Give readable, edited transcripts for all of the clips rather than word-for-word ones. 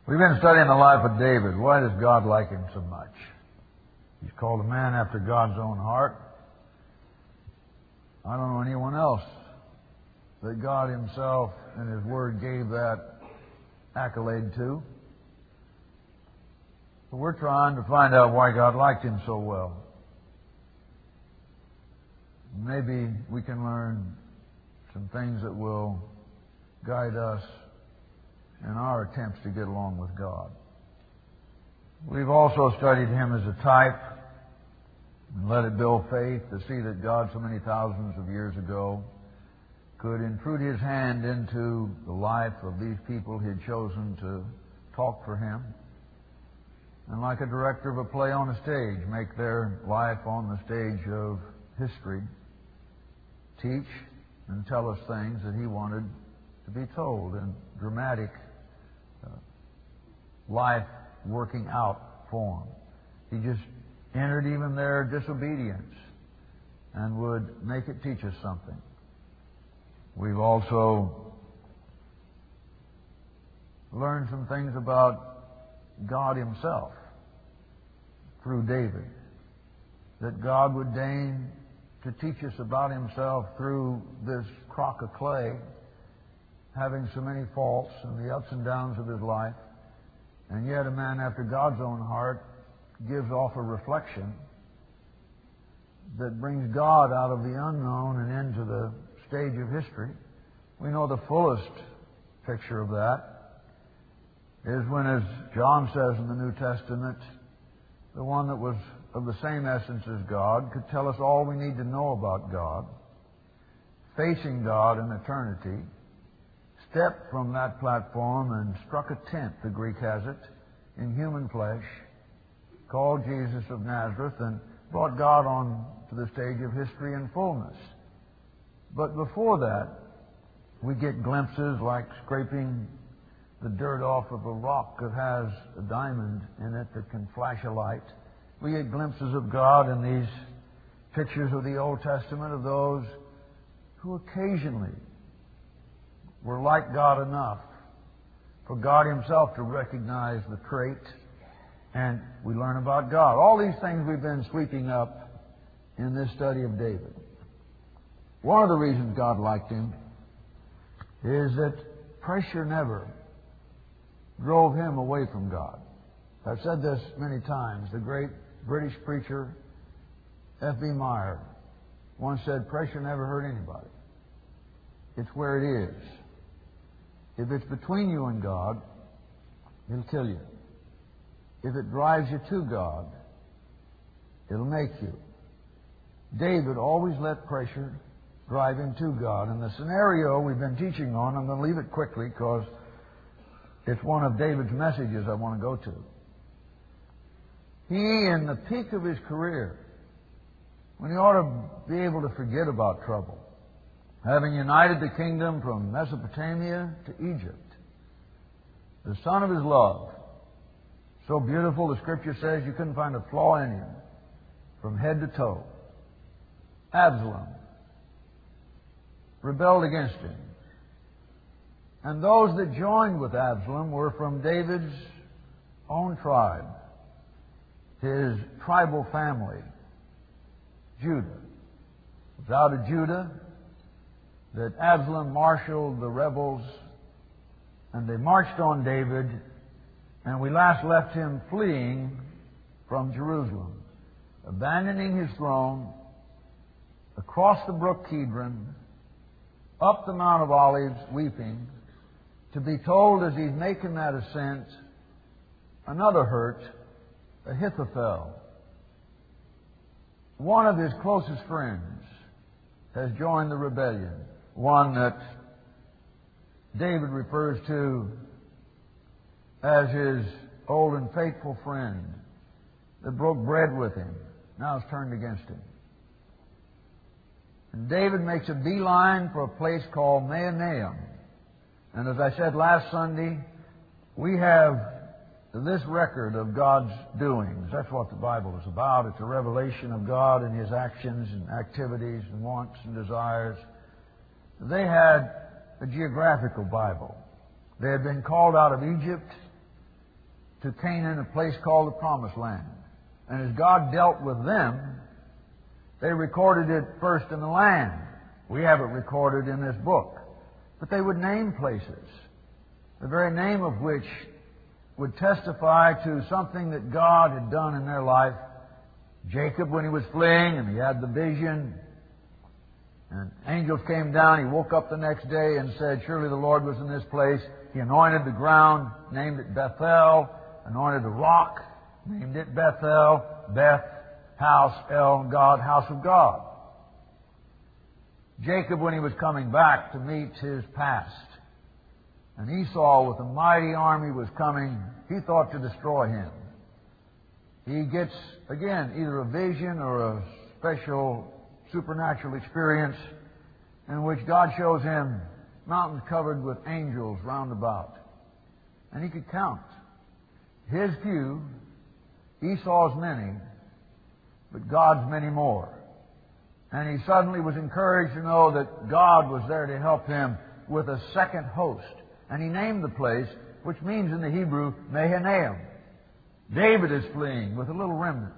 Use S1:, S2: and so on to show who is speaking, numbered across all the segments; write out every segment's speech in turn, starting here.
S1: We've been studying the life of David. Why does God like him so much? He's called a man after God's own heart. I don't know anyone else that God Himself and His Word gave that accolade to. But we're trying to find out why God liked him so well. Maybe we can learn some things that will guide us in our attempts to get along with God. We've also studied him as a type and let it build faith to see that God so many thousands of years ago could intrude His hand into the life of these people He had chosen to talk for Him. And like a director of a play on a stage, make their life on the stage of history, teach and tell us things that He wanted to be told in dramatic life working out form. He just entered even their disobedience and would make it teach us something. We've also learned some things about God Himself through David. That God would deign to teach us about Himself through this crock of clay, having so many faults and the ups and downs of his life. And yet a man after God's own heart gives off a reflection that brings God out of the unknown and into the stage of history. We know the fullest picture of that is when, as John says in the New Testament, the one that was of the same essence as God could tell us all we need to know about God, facing God in eternity, stepped from that platform and struck a tent, the Greek has it, in human flesh, called Jesus of Nazareth, and brought God on to the stage of history in fullness. But before that, we get glimpses like scraping the dirt off of a rock that has a diamond in it that can flash a light. We get glimpses of God in these pictures of the Old Testament of those who occasionally were like God enough for God Himself to recognize the trait, and we learn about God. All these things we've been sweeping up in this study of David. One of the reasons God liked him is that pressure never drove him away from God. I've said this many times. The great British preacher F.B. Meyer once said, pressure never hurt anybody. It's where it is. If it's between you and God, it'll kill you. If it drives you to God, it'll make you. David always let pressure drive him to God. And the scenario we've been teaching on, I'm going to leave it quickly because it's one of David's messages I want to go to. He, in the peak of his career, when he ought to be able to forget about trouble, having united the kingdom from Mesopotamia to Egypt, the son of his love, so beautiful the Scripture says you couldn't find a flaw in him from head to toe, Absalom rebelled against him. And those that joined with Absalom were from David's own tribe, his tribal family, Judah. It was out of Judah that Absalom marshaled the rebels, and they marched on David, and we last left him fleeing from Jerusalem, abandoning his throne, across the brook Kidron, up the Mount of Olives, weeping, to be told as he's making that ascent, another hurt, Ahithophel, one of his closest friends, has joined the rebellion. One that David refers to as his old and faithful friend that broke bread with him, now is turned against him. And David makes a beeline for a place called Mahanaim. And as I said last Sunday, we have this record of God's doings. That's what the Bible is about. It's a revelation of God and His actions and activities and wants and desires. They had a geographical Bible. They had been called out of Egypt to Canaan, a place called the Promised Land. And as God dealt with them, they recorded it first in the land. We have it recorded in this book. But they would name places, the very name of which would testify to something that God had done in their life. Jacob, when he was fleeing and he had the vision, and angels came down, he woke up the next day and said, surely the Lord was in this place. He anointed the ground, named it Bethel, anointed the rock, named it Bethel, Beth, house, El, God, house of God. Jacob, when he was coming back to meet his past, and Esau with a mighty army was coming, he thought to destroy him. He gets, again, either a vision or a special supernatural experience in which God shows him mountains covered with angels round about. And he could count his few, Esau's many, but God's many more. And he suddenly was encouraged to know that God was there to help him with a second host. And he named the place, which means in the Hebrew, Mahanaim. David is fleeing with a little remnant.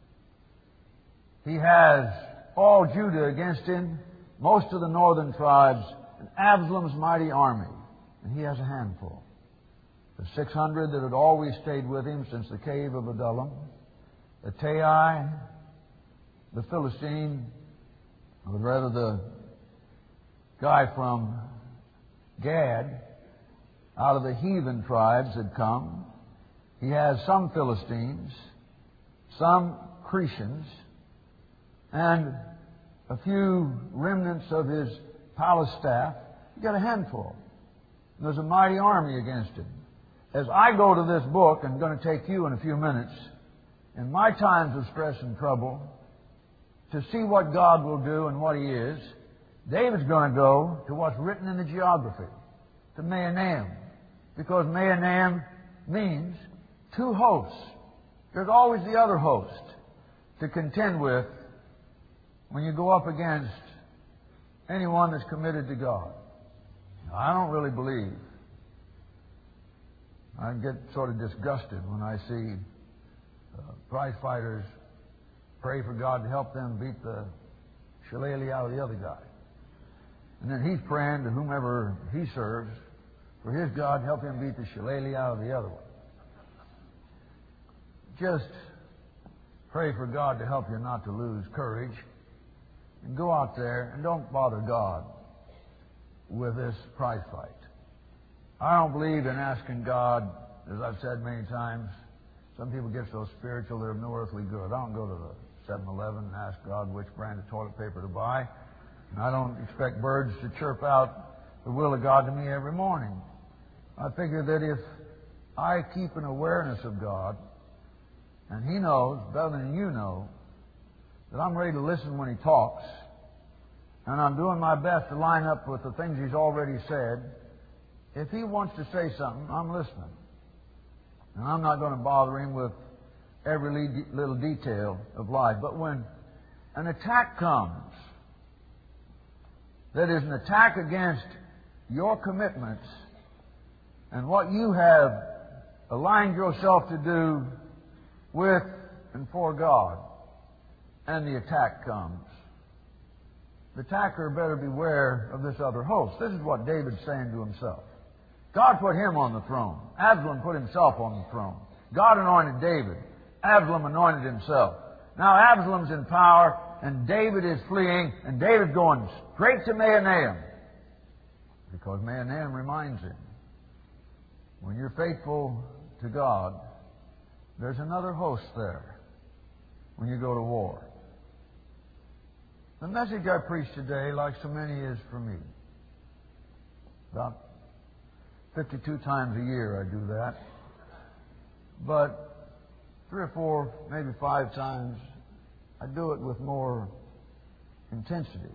S1: He has all Judah against him, most of the northern tribes, and Absalom's mighty army. And he has a handful. The 600 that had always stayed with him since the cave of Adullam, Ittai, the Philistine, or rather the guy from Gad, out of the heathen tribes had come. He has some Philistines, some Cretians, and a few remnants of his palace staff. He got a handful. There's a mighty army against him. As I go to this book, and I'm going to take you in a few minutes, in my times of stress and trouble, to see what God will do and what He is, David's going to go to what's written in the geography, to Mahanaim, because Mahanaim means two hosts. There's always the other host to contend with when you go up against anyone that's committed to God. Now, I don't really believe. I get sort of disgusted when I see prize fighters pray for God to help them beat the shillelagh out of the other guy. And then he's praying to whomever he serves for his God to help him beat the shillelagh out of the other one. Just pray for God to help you not to lose courage. And go out there and don't bother God with this prize fight. I don't believe in asking God, as I've said many times. Some people get so spiritual they're of no earthly good. I don't go to the 7-Eleven and ask God which brand of toilet paper to buy. And I don't expect birds to chirp out the will of God to me every morning. I figure that if I keep an awareness of God, and He knows, better than you know, that I'm ready to listen when He talks, and I'm doing my best to line up with the things He's already said, if He wants to say something, I'm listening. And I'm not going to bother Him with every little detail of life. But when an attack comes, that is an attack against your commitments and what you have aligned yourself to do with and for God, and the attack comes, the attacker better beware of this other host. This is what David's saying to himself. God put him on the throne. Absalom put himself on the throne. God anointed David. Absalom anointed himself. Now Absalom's in power, and David is fleeing, and David's going straight to Mahanaim, because Mahanaim reminds him, when you're faithful to God, there's another host there when you go to war. The message I preach today, like so many, is for me. About 52 times a year I do that. But 3 or 4, maybe 5 times, I do it with more intensity.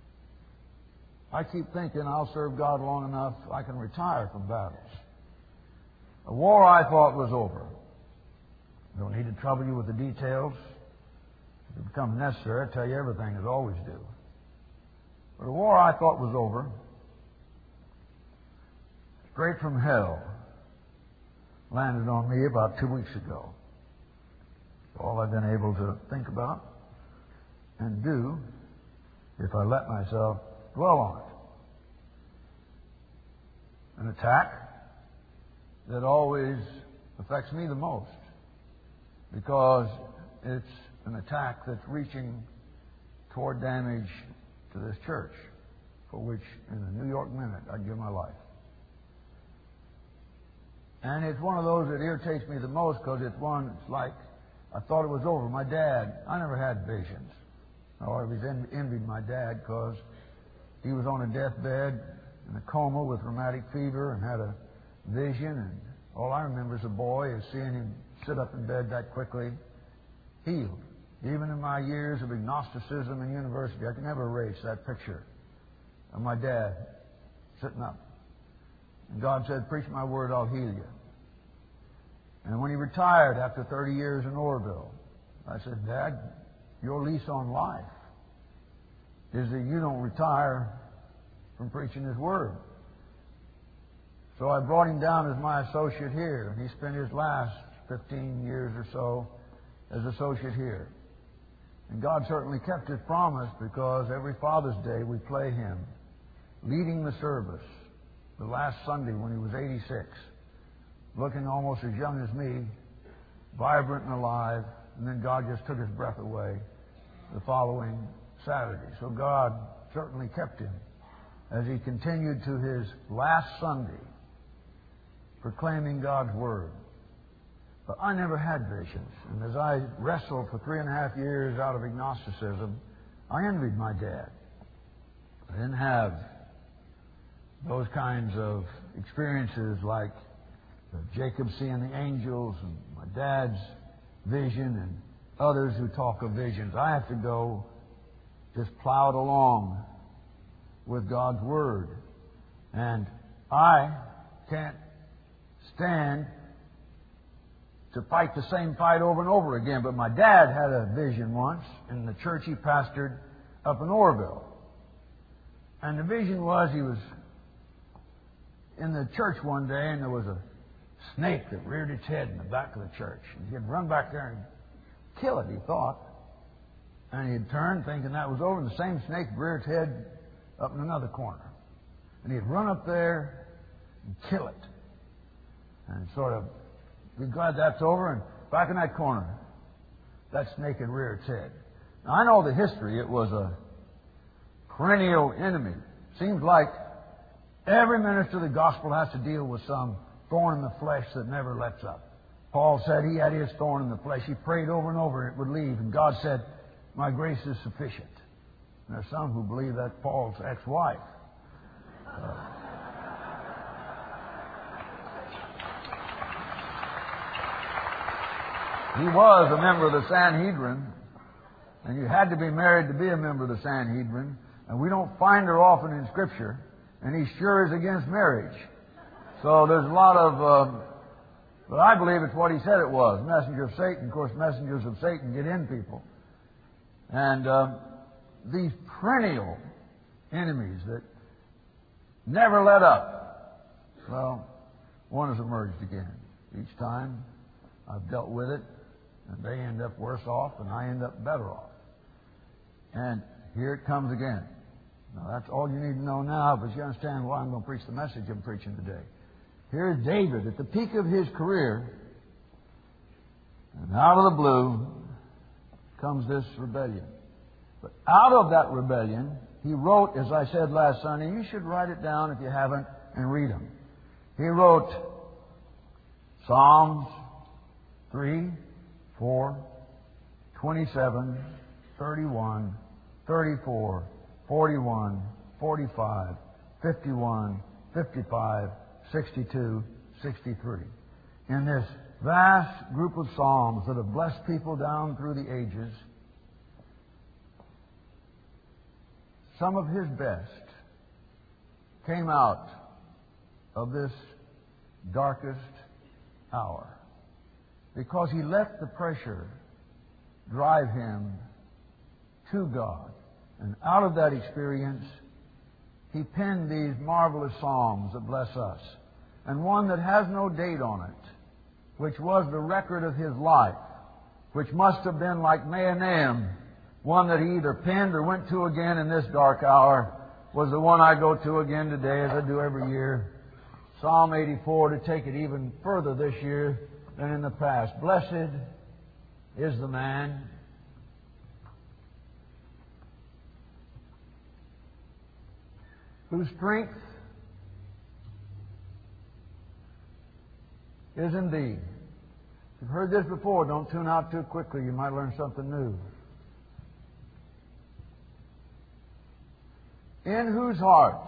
S1: I keep thinking I'll serve God long enough I can retire from battles. A war I thought was over. Don't need to trouble you with the details. If it becomes necessary, I'll tell you everything, as I always do. But a war I thought was over, straight from hell, landed on me about 2 weeks ago. All I've been able to think about and do if I let myself dwell on it. An attack that always affects me the most because it's an attack that's reaching toward damage to this church, for which in a New York minute I'd give my life. And it's one of those that irritates me the most because it's like I thought it was over. My dad, I never had visions. I always envied my dad because he was on a deathbed in a coma with rheumatic fever and had a vision. And all I remember as a boy is seeing him sit up in bed that quickly, healed. Even in my years of agnosticism in university, I can never erase that picture of my dad sitting up. And God said, "Preach my word, I'll heal you." And when he retired after 30 years in Orville, I said, "Dad, your lease on life is that you don't retire from preaching His Word." So I brought him down as my associate here, and he spent his last 15 years or so as associate here. And God certainly kept His promise because every Father's Day we play him leading the service the last Sunday when he was 86, looking almost as young as me, vibrant and alive, and then God just took his breath away the following Saturday. So God certainly kept him as he continued to his last Sunday proclaiming God's Word. But I never had visions. And as I wrestled for 3.5 years out of agnosticism, I envied my dad. I didn't have those kinds of experiences like Jacob seeing the angels and my dad's vision and others who talk of visions. I have to go just plowed along with God's Word. And I can't stand to fight the same fight over and over again. But my dad had a vision once in the church he pastored up in Orville. And the vision was he was in the church one day and there was a snake that reared its head in the back of the church. And he'd run back there and kill it, he thought. And he'd turn thinking that was over, and the same snake reared its head up in another corner. And he'd run up there and kill it. And sort of be glad that's over, and back in that corner, that snake had reared its head. Now, I know the history. It was a perennial enemy. Seems like every minister of the gospel has to deal with some thorn in the flesh that never lets up. Paul said he had his thorn in the flesh. He prayed over and over and it would leave. And God said, "My grace is sufficient." And there's some who believe that's Paul's ex-wife. He was a member of the Sanhedrin, and you had to be married to be a member of the Sanhedrin. And we don't find her often in Scripture, and he sure is against marriage. So there's a lot of, but I believe it's what he said it was. Messenger of Satan. Of course, messengers of Satan get in people. And these perennial enemies that never let up. Well, one has emerged again. Each time I've dealt with it, and they end up worse off, and I end up better off. And here it comes again. Now, that's all you need to know now, but you understand why I'm going to preach the message I'm preaching today. Here's David at the peak of his career, and out of the blue comes this rebellion. But out of that rebellion, he wrote, as I said last Sunday, you should write it down if you haven't and read them. He wrote Psalms 3, 4, 27, 31, 34, 41, 45, 51, 55, 62, 63. In this vast group of Psalms that have blessed people down through the ages, some of his best came out of this darkest hour because he let the pressure drive him to God. And out of that experience, he penned these marvelous psalms that bless us. And one that has no date on it which was the record of his life, which must have been like Mahanaim, one that he either penned or went to again in this dark hour, was the one I go to again today, as I do every year. Psalm 84, to take it even further this year than in the past. Blessed is the man whose strength is in thee. If you've heard this before, don't tune out too quickly. You might learn something new. In whose heart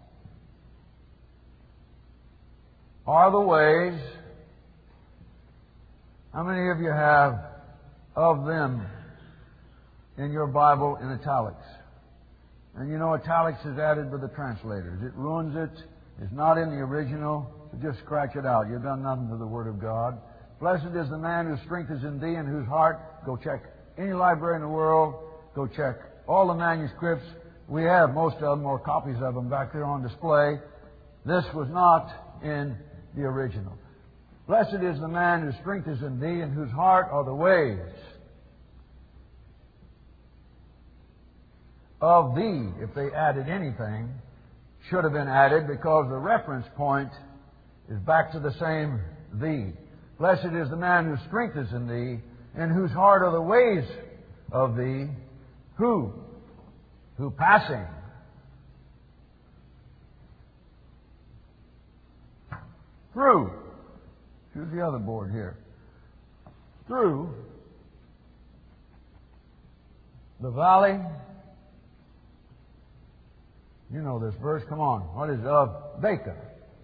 S1: are the ways. How many of you have of them in your Bible in italics? And you know, italics is added by the translators. It ruins it. It's not in the original. So just scratch it out. You've done nothing to the Word of God. Blessed is the man whose strength is in thee and whose heart. Go check any library in the world. Go check all the manuscripts. We have most of them, or copies of them, back there on display. This was not in the original. Blessed is the man whose strength is in thee and whose heart are the ways of thee. If they added anything, should have been added, because the reference point is back to the same thee. Blessed is the man whose strength is in thee and whose heart are the ways of thee. Who passing through. Here's the other board here. Through the valley. You know this verse. Come on. What is it? Of Baca.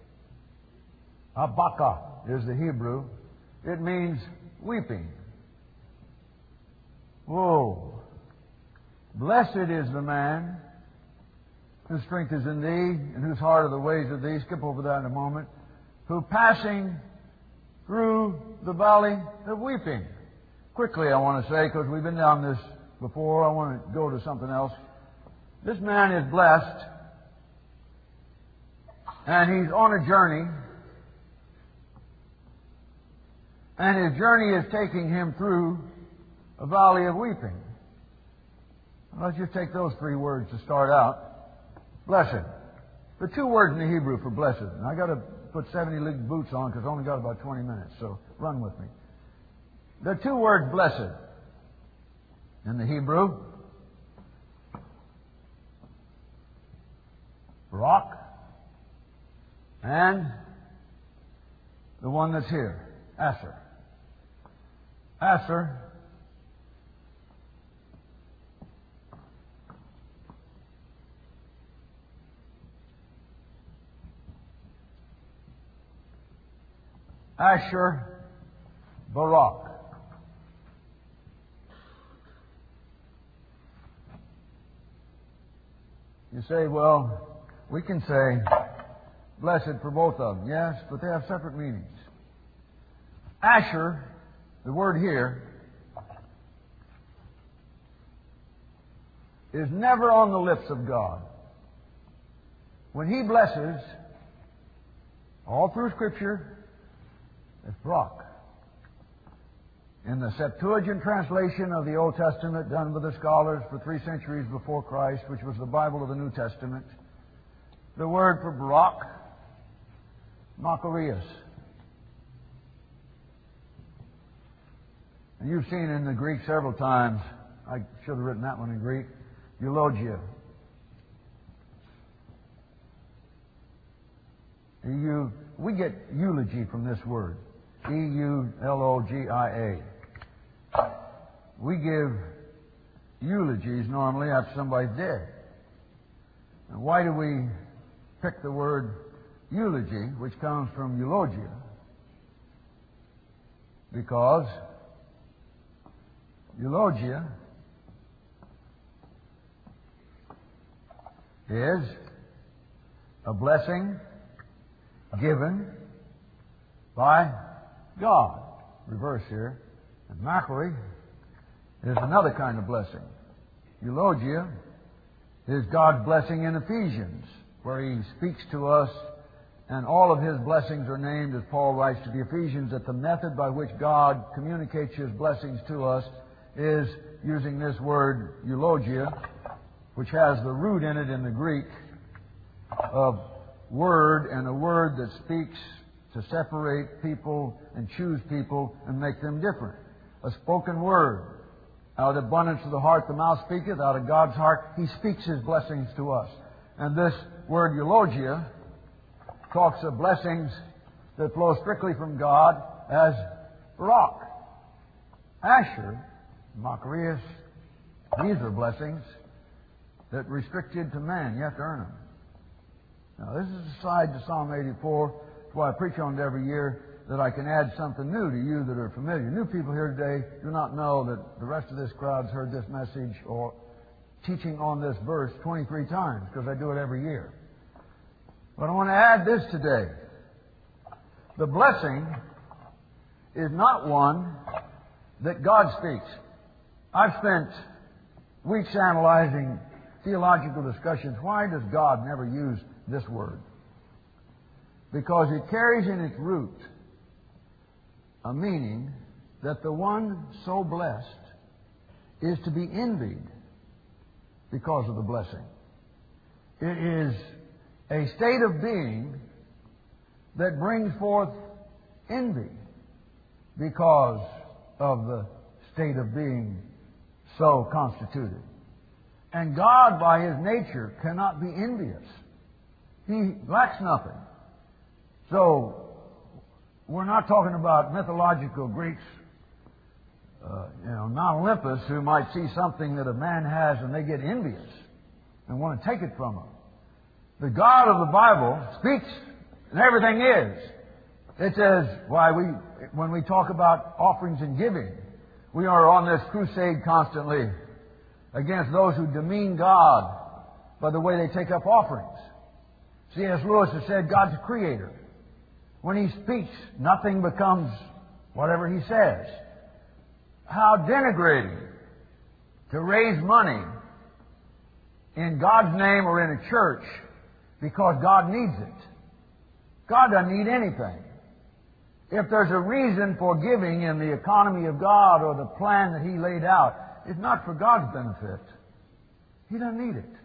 S1: Abaka is the Hebrew. It means weeping. Whoa. Blessed is the man whose strength is in thee and whose heart are the ways of thee. Skip over that in a moment. Who passing through the valley of weeping. Quickly, I want to say, because we've been down this before, I want to go to something else. This man is blessed, and he's on a journey, and his journey is taking him through a valley of weeping. Let's just take those three words to start out. Blessed. The two words in the Hebrew for blessed. And I got to put 70-league boots on because I only got about 20 minutes, so run with me. The two words blessed in the Hebrew, rock, and the one that's here, Asher. Asher Asher Barak. You say, well, we can say blessed for both of them. Yes, but they have separate meanings. Asher, the word here, is never on the lips of God. When He blesses, all through Scripture, it's Barak. In the Septuagint translation of the Old Testament done by the scholars for 3 centuries before Christ, which was the Bible of the New Testament, the word for Barak, Makarios. And you've seen in the Greek several times, I should have written that one in Greek, eulogia. We get eulogy from this word. eulogia. We give eulogies normally after somebody's dead. And why do we pick the word eulogy, which comes from eulogia? Because eulogia is a blessing given by God. Reverse here. And Macquarie is another kind of blessing. Eulogia is God's blessing in Ephesians, where He speaks to us And all of His blessings are named, as Paul writes to the Ephesians, that the method by which God communicates His blessings to us is using this word eulogia, which has the root in it in the Greek of word, and a word that speaks to separate people and choose people and make them different. A spoken word. Out of the abundance of the heart the mouth speaketh. Out of God's heart He speaks His blessings to us. And this word eulogia talks of blessings that flow strictly from God as Barak, Asher, Macarius. These are blessings that are restricted to man. You have to earn them. Now, this is a side to Psalm 84. That's why I preach on it every year, that I can add something new to you that are familiar. New people here today do not know that the rest of this crowd's heard this message or teaching on this verse 23 times, because I do it every year. But I want to add this today. The blessing is not one that God speaks. I've spent weeks analyzing theological discussions. Why does God never use this word? Because it carries in its root a meaning that the one so blessed is to be envied because of the blessing. It is a state of being that brings forth envy because of the state of being so constituted. And God, by His nature, cannot be envious. He lacks nothing. So, we're not talking about mythological Greeks, Mount Olympus, who might see something that a man has and they get envious and want to take it from him. The God of the Bible speaks, and everything is. It says, when we talk about offerings and giving, we are on this crusade constantly against those who demean God by the way they take up offerings. C.S. Lewis has said God's a creator. When He speaks, nothing becomes whatever He says. How denigrating to raise money in God's name or in a church because God needs it. God doesn't need anything. If there's a reason for giving in the economy of God or the plan that He laid out, it's not for God's benefit. He doesn't need it.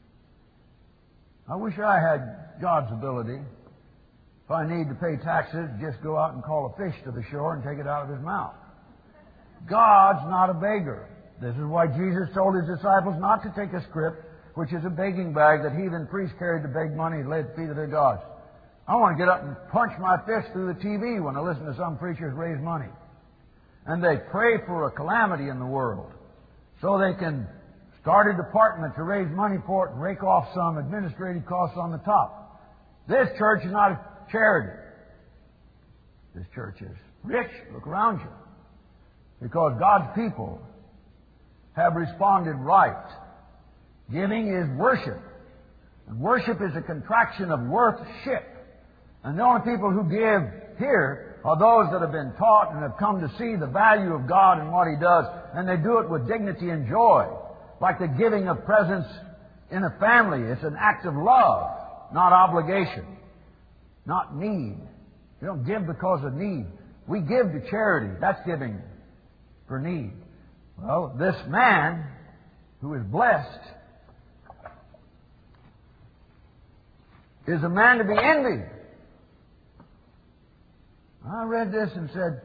S1: I wish I had God's ability. If I need to pay taxes, just go out and call a fish to the shore and take it out of his mouth. God's not a beggar. This is why Jesus told His disciples not to take a scrip, which is a begging bag that heathen priests carried to beg money and lay at the feet of their gods. I want to get up and punch my fist through the TV when I listen to some preachers raise money. And they pray for a calamity in the world so they can start a department to raise money for it and rake off some administrative costs on the top. This church is not a charity. This church is rich. Look around you. Because God's people have responded right. Giving is worship. And worship is a contraction of worth-ship. And the only people who give here are those that have been taught and have come to see the value of God and what He does. And they do it with dignity and joy. Like the giving of presents in a family. It's an act of love, not obligation, not need. You don't give because of need. We give to charity. That's giving for need. Well, this man who is blessed is a man to be envied. I read this and said,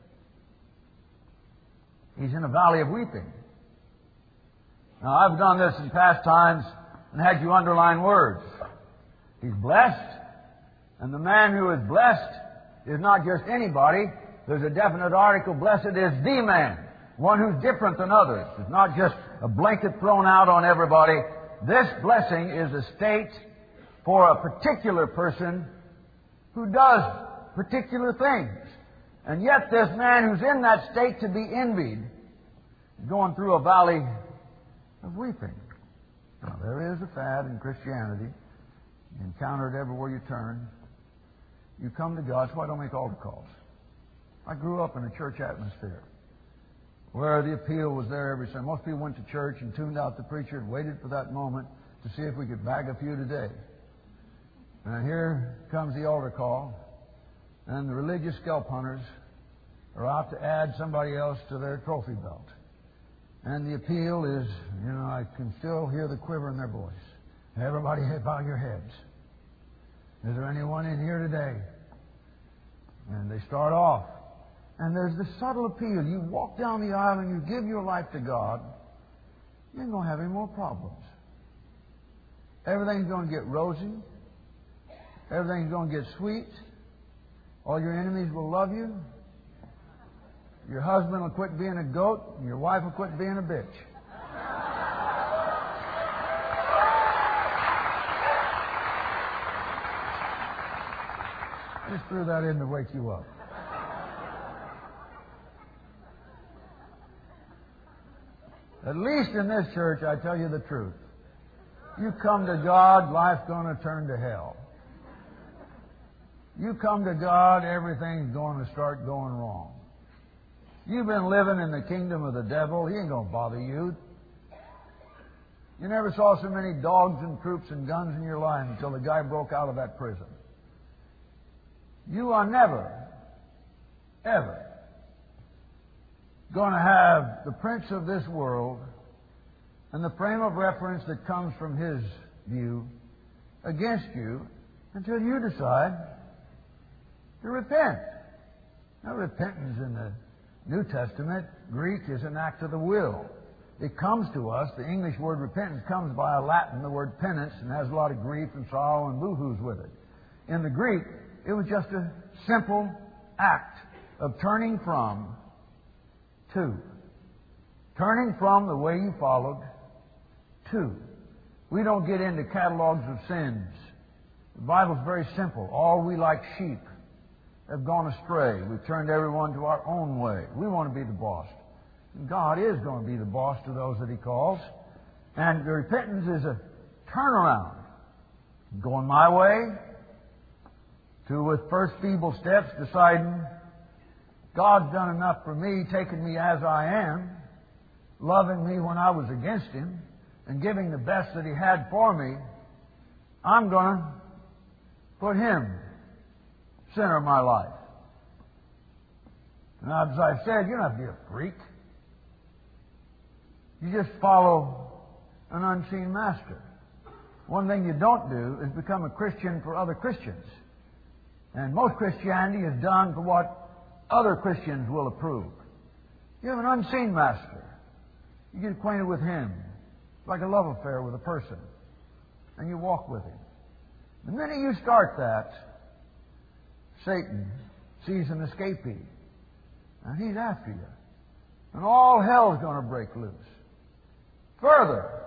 S1: he's in a valley of weeping. Now, I've done this in past times and had you underline words. He's blessed, and the man who is blessed is not just anybody. There's a definite article. Blessed is the man, one who's different than others. It's not just a blanket thrown out on everybody. This blessing is a state for a particular person who does particular things. And yet this man who's in that state to be envied is going through a valley of weeping. Now, there is a fad in Christianity. You encounter it everywhere you turn. You come to God. That's why I don't make altar calls. I grew up in a church atmosphere where the appeal was there every Sunday. Most people went to church and tuned out the preacher and waited for that moment to see if we could bag a few today. And here comes the altar call, and the religious scalp hunters are out to add somebody else to their trophy belt. And the appeal is, I can still hear the quiver in their voice. Everybody bow your heads. Is there anyone in here today? And they start off. And there's this subtle appeal. You walk down the aisle and you give your life to God, you ain't going to have any more problems. Everything's going to get rosy. Everything's going to get sweet. All your enemies will love you. Your husband will quit being a goat, and your wife will quit being a bitch. I just threw that in to wake you up. At least in this church, I tell you the truth. You come to God, life's going to turn to hell. You come to God, everything's going to start going wrong. You've been living in the kingdom of the devil. He ain't going to bother you. You never saw so many dogs and troops and guns in your life until the guy broke out of that prison. You are never, ever going to have the prince of this world and the frame of reference that comes from his view against you until you decide to repent. Now, repentance in the New Testament, Greek, is an act of the will. It comes to us, the English word repentance comes by a Latin, the word penance, and has a lot of grief and sorrow and boo-hoos with it. In the Greek, it was just a simple act of turning from to. Turning from the way you followed to. We don't get into catalogs of sins. The Bible's very simple. All we like sheep have gone astray. We've turned everyone to our own way. We want to be the boss. And God is going to be the boss to those that He calls. And the repentance is a turnaround. Going my way to, with first feeble steps, deciding God's done enough for me, taking me as I am, loving me when I was against Him, and giving the best that He had for me. I'm going to put Him center of my life. And as I've said, you don't have to be a freak. You just follow an unseen master. One thing you don't do is become a Christian for other Christians. And most Christianity is done for what other Christians will approve. You have an unseen master. You get acquainted with Him. It's like a love affair with a person. And you walk with Him. The minute you start that, Satan sees an escapee. And he's after you. And all hell's going to break loose. Further,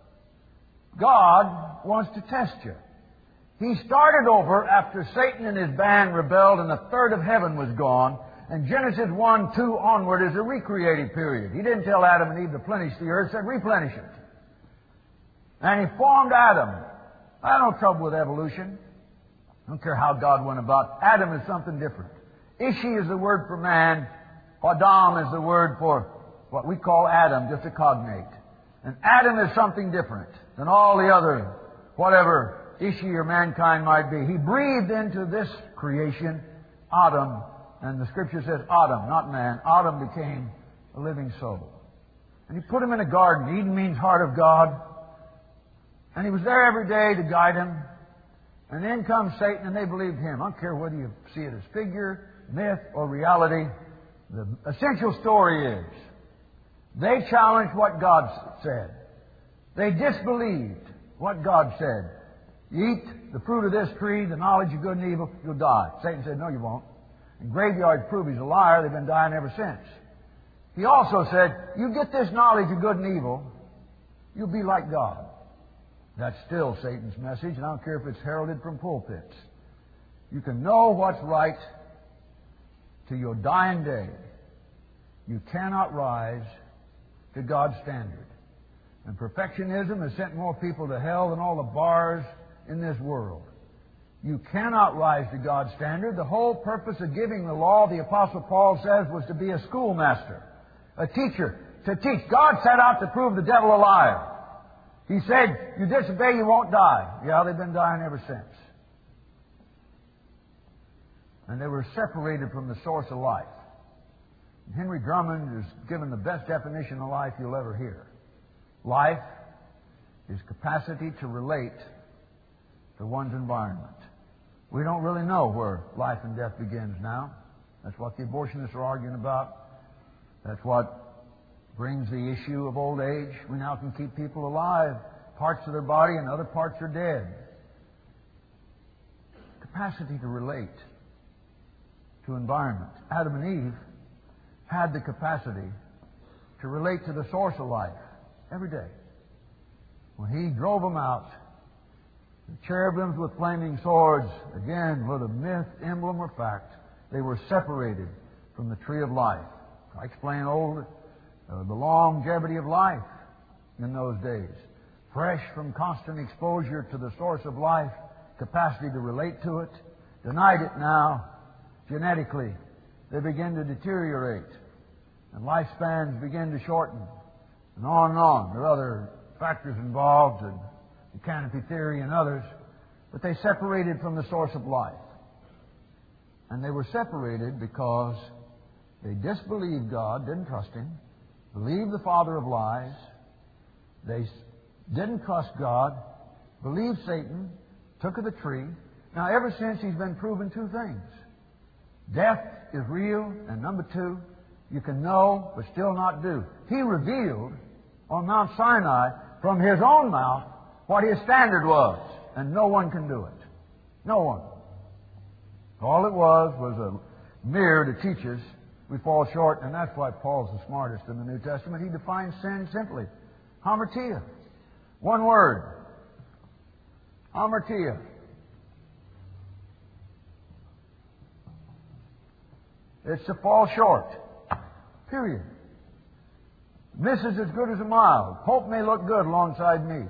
S1: God wants to test you. He started over after Satan and his band rebelled and a third of heaven was gone. And Genesis 1:2 onward is a recreative period. He didn't tell Adam and Eve to plenish the earth, He said replenish it. And He formed Adam. I have no trouble with evolution. I don't care how God went about. Adam is something different. Ishi is the word for man. Adam is the word for what we call Adam, just a cognate. And Adam is something different than all the other, whatever Ishi or mankind might be. He breathed into this creation, Adam, and the Scripture says Adam, not man. Adam became a living soul. And He put him in a garden. Eden means heart of God. And He was there every day to guide him. And then comes Satan, and they believed him. I don't care whether you see it as figure, myth, or reality. The essential story is they challenged what God said. They disbelieved what God said. You eat the fruit of this tree, the knowledge of good and evil, you'll die. Satan said, no, you won't. And graveyards prove he's a liar. They've been dying ever since. He also said, you get this knowledge of good and evil, you'll be like God. That's still Satan's message, and I don't care if it's heralded from pulpits. You can know what's right to your dying day. You cannot rise to God's standard. And perfectionism has sent more people to hell than all the bars in this world. You cannot rise to God's standard. The whole purpose of giving the law, the Apostle Paul says, was to be a schoolmaster, a teacher, to teach. God set out to prove the devil a liar. He said, you disobey, you won't die. Yeah, they've been dying ever since. and they were separated from the source of life. Henry Drummond is given the best definition of life you'll ever hear. Life is capacity to relate to one's environment. We don't really know where life and death begins now. That's what the abortionists are arguing about. That's what brings the issue of old age. We now can keep people alive. Parts of their body and other parts are dead. Capacity to relate to environment. Adam and Eve had the capacity to relate to the source of life every day. When He drove them out, the cherubims with flaming swords, again, whether myth, emblem, or fact, they were separated from the tree of life. I explain the longevity of life in those days. Fresh from constant exposure to the source of life, capacity to relate to it. Denied it now, genetically, they begin to deteriorate. And lifespans begin to shorten. And on and on. There are other factors involved, and the canopy theory and others. But they separated from the source of life. And they were separated because they disbelieved God, didn't trust Him, believed the father of lies. They didn't trust God, believed Satan, took of the tree. Now, ever since He's been proven two things. Death is real, and number two, you can know but still not do. He revealed on Mount Sinai from His own mouth what His standard was, and no one can do it. No one. All it was a mirror to teach us we fall short, and that's why Paul's the smartest in the New Testament. He defines sin simply. Hamartia. One word. Hamartia. It's to fall short. Period. Misses as good as a mile. Pope may look good alongside me,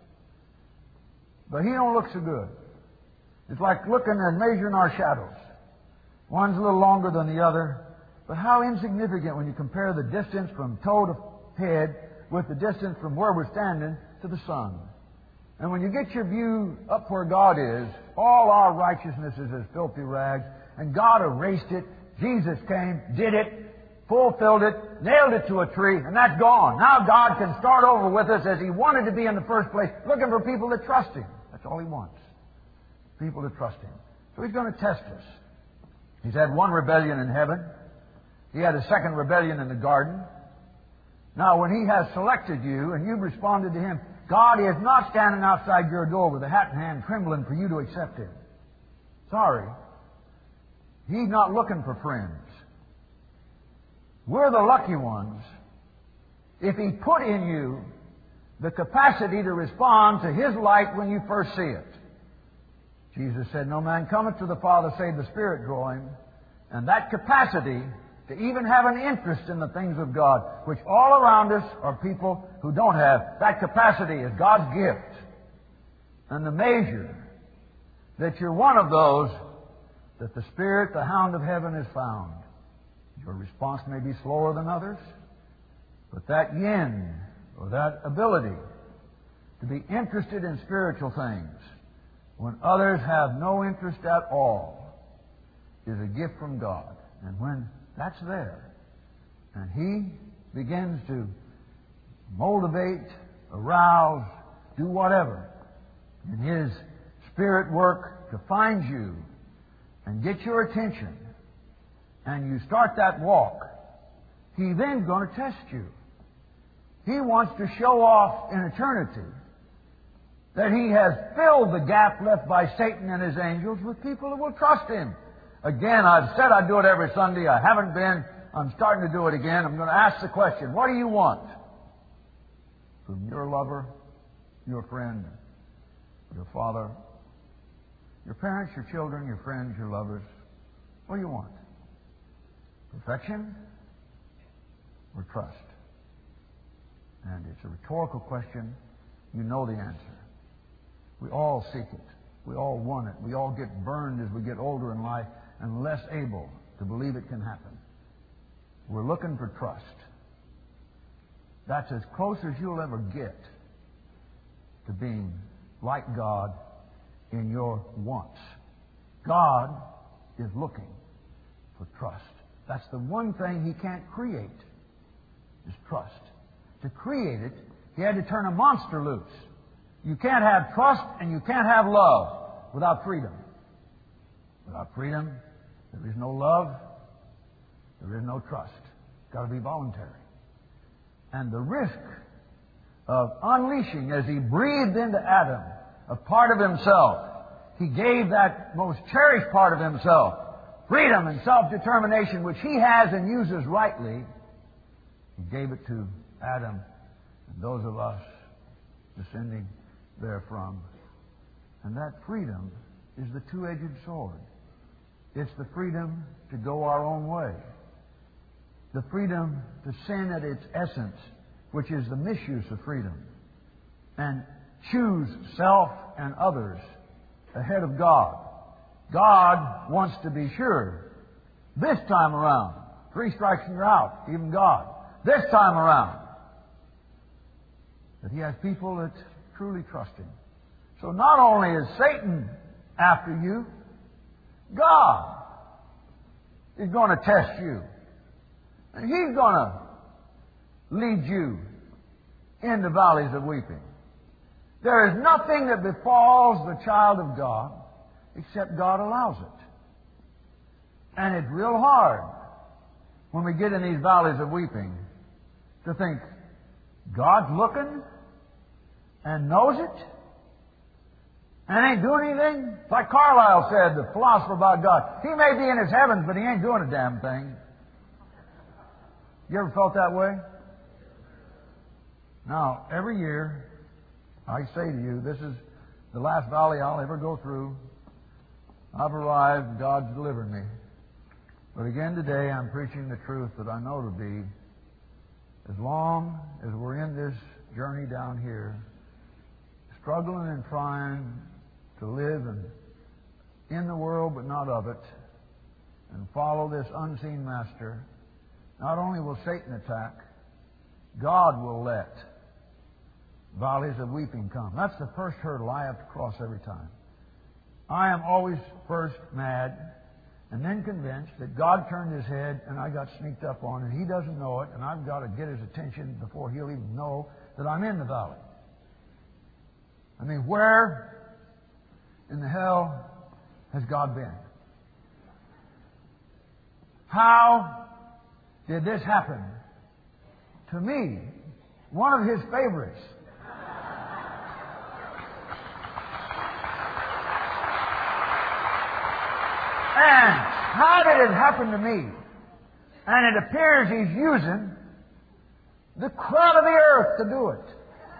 S1: but he don't look so good. It's like looking and measuring our shadows. One's a little longer than the other, but how insignificant when you compare the distance from toe to head with the distance from where we're standing to the sun. And when you get your view up where God is, all our righteousness is as filthy rags, and God erased it. Jesus came, did it, fulfilled it, nailed it to a tree, and that's gone. Now God can start over with us as He wanted to be in the first place, looking for people that trust Him. That's all He wants. People to trust Him. So He's going to test us. He's had one rebellion in heaven. He had a second rebellion in the garden. Now, when He has selected you and you've responded to Him, God is not standing outside your door with a hat in hand trembling for you to accept Him. Sorry. He's not looking for friends. We're the lucky ones if He put in you the capacity to respond to His light when you first see it. Jesus said, "No man cometh to the Father save the Spirit draw him." And that capacity to even have an interest in the things of God, which all around us are people who don't have, that capacity is God's gift. And the measure that you're one of those that the Spirit, the hound of heaven, has found. Your response may be slower than others, but that yin, or that ability to be interested in spiritual things when others have no interest at all is a gift from God. And when that's there, and He begins to motivate, arouse, do whatever in His Spirit work to find you and get your attention, and you start that walk, He then's going to test you. He wants to show off in eternity that He has filled the gap left by Satan and his angels with people who will trust Him. Again, I've said I'd do it every Sunday. I haven't been. I'm starting to do it again. I'm going to ask the question, what do you want from your lover, your friend, your father, your parents, your children, your friends, your lovers? What do you want? Perfection or trust? And it's a rhetorical question. You know the answer. We all seek it. We all want it. We all get burned as we get older in life and less able to believe it can happen. We're looking for trust. That's as close as you'll ever get to being like God in your wants. God is looking for trust. That's the one thing He can't create, is trust. To create it, He had to turn a monster loose. You can't have trust and you can't have love without freedom. Without freedom, there is no love, there is no trust. It's got to be voluntary. And the risk of unleashing, as He breathed into Adam a part of Himself, He gave that most cherished part of Himself, freedom and self-determination, which He has and uses rightly. He gave it to Adam and those of us descending therefrom. And that freedom is the two-edged sword. It's the freedom to go our own way. The freedom to sin at its essence, which is the misuse of freedom, and choose self and others ahead of God. God wants to be sure, this time around, 3 strikes and you're out, even God, this time around, that He has people that truly trust Him. So not only is Satan after you, God is going to test you. And He's going to lead you into valleys of weeping. There is nothing that befalls the child of God except God allows it. And it's real hard when we get in these valleys of weeping to think, God's looking and knows it and ain't doing anything. Like Carlyle said, the philosopher about God, He may be in His heavens, but He ain't doing a damn thing. You ever felt that way? Now, every year, I say to you, this is the last valley I'll ever go through. I've arrived, God's delivered me. But again today, I'm preaching the truth that I know to be, as long as we're in this journey down here, struggling and trying to live in the world but not of it, and follow this unseen master, not only will Satan attack, God will let valleys of weeping come. That's the first hurdle I have to cross every time. I am always first mad and then convinced that God turned His head and I got sneaked up on and He doesn't know it, and I've got to get His attention before He'll even know that I'm in the valley. I mean, where in the hell has God been? How did this happen to me, one of His favorites? And how did it happen to me? And it appears He's using the crowd of the earth to do it.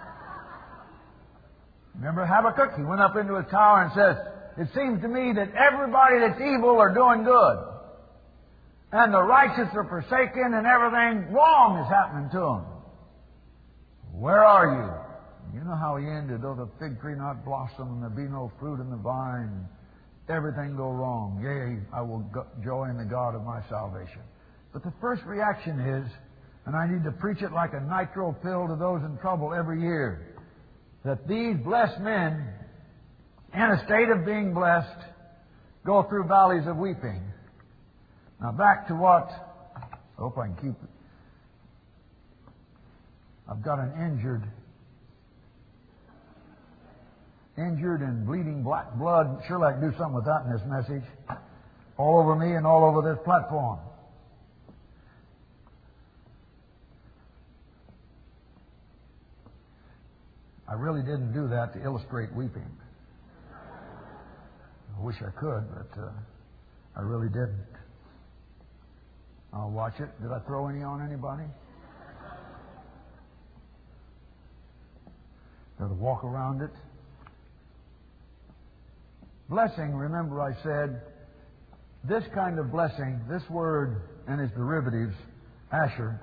S1: Remember Habakkuk? He went up into his tower and says, it seems to me that everybody that's evil are doing good. And the righteous are forsaken and everything wrong is happening to them. Where are you? You know how he ended, though the fig tree not blossom and there be no fruit in the vine, everything go wrong. Yea, I will joy in the God of my salvation. But the first reaction is, and I need to preach it like a nitro pill to those in trouble every year, that these blessed men, in a state of being blessed, go through valleys of weeping. Now back to what, I hope I can keep it. I've got an injured and bleeding black blood. Surely I can do something with that in this message. All over me and all over this platform. I really didn't do that to illustrate weeping. I wish I could, but I really didn't. I'll watch it. Did I throw any on anybody? Got to walk around it. Blessing, remember I said, this kind of blessing, this word and its derivatives, Asher,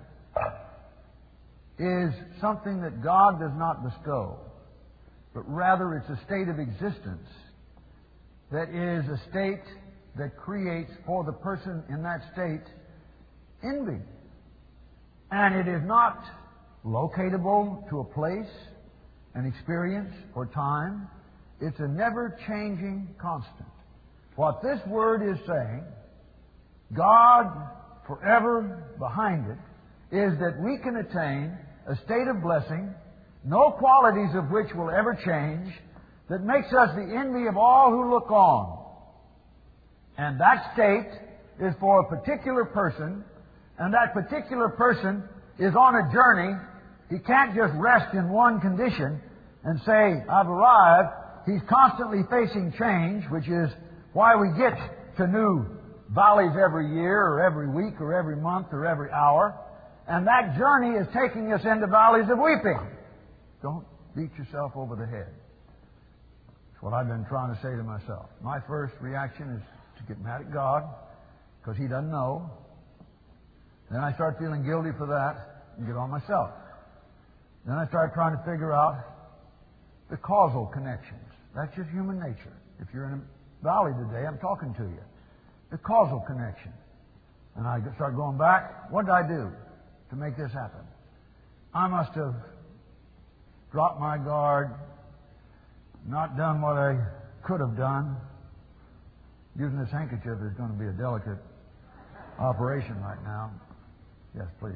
S1: is something that God does not bestow, but rather it's a state of existence that is a state that creates for the person in that state envy. And it is not locatable to a place, an experience, or time. It's a never-changing constant. what this word is saying, God forever behind it, is that we can attain a state of blessing, no qualities of which will ever change, that makes us the envy of all who look on. And that state is for a particular person, and that particular person is on a journey. He can't just rest in one condition and say, I've arrived. He's constantly facing change, which is why we get to new valleys every year or every week or every month or every hour. And that journey is taking us into valleys of weeping. Don't beat yourself over the head. That's what I've been trying to say to myself. My first reaction is to get mad at God because He doesn't know. Then I start feeling guilty for that and get on myself. Then I start trying to figure out the causal connections. That's just human nature. If you're in a valley today, I'm talking to you. The causal connection. And I start going back. What did I do to make this happen? I must have dropped my guard, not done what I could have done. Using this handkerchief is going to be a delicate operation right now. Yes, please.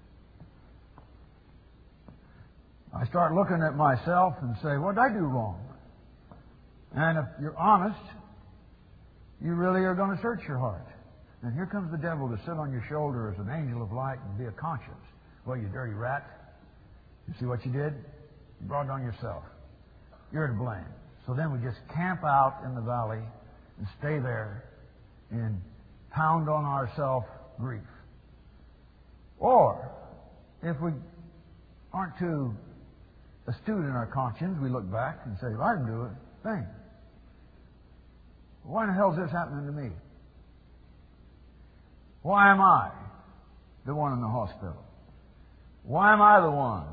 S1: I start looking at myself and say, what did I do wrong? And if you're honest, you really are going to search your heart. And here comes the devil to sit on your shoulder as an angel of light and be a conscience. Well, you dirty rat. You see what you did? You brought it on yourself. You're to blame. So then we just camp out in the valley and stay there and pound on ourself grief. Or, if we aren't too astute in our conscience, we look back and say, well, I didn't do a thing. Why in the hell is this happening to me? Why am I the one in the hospital? Why am I the one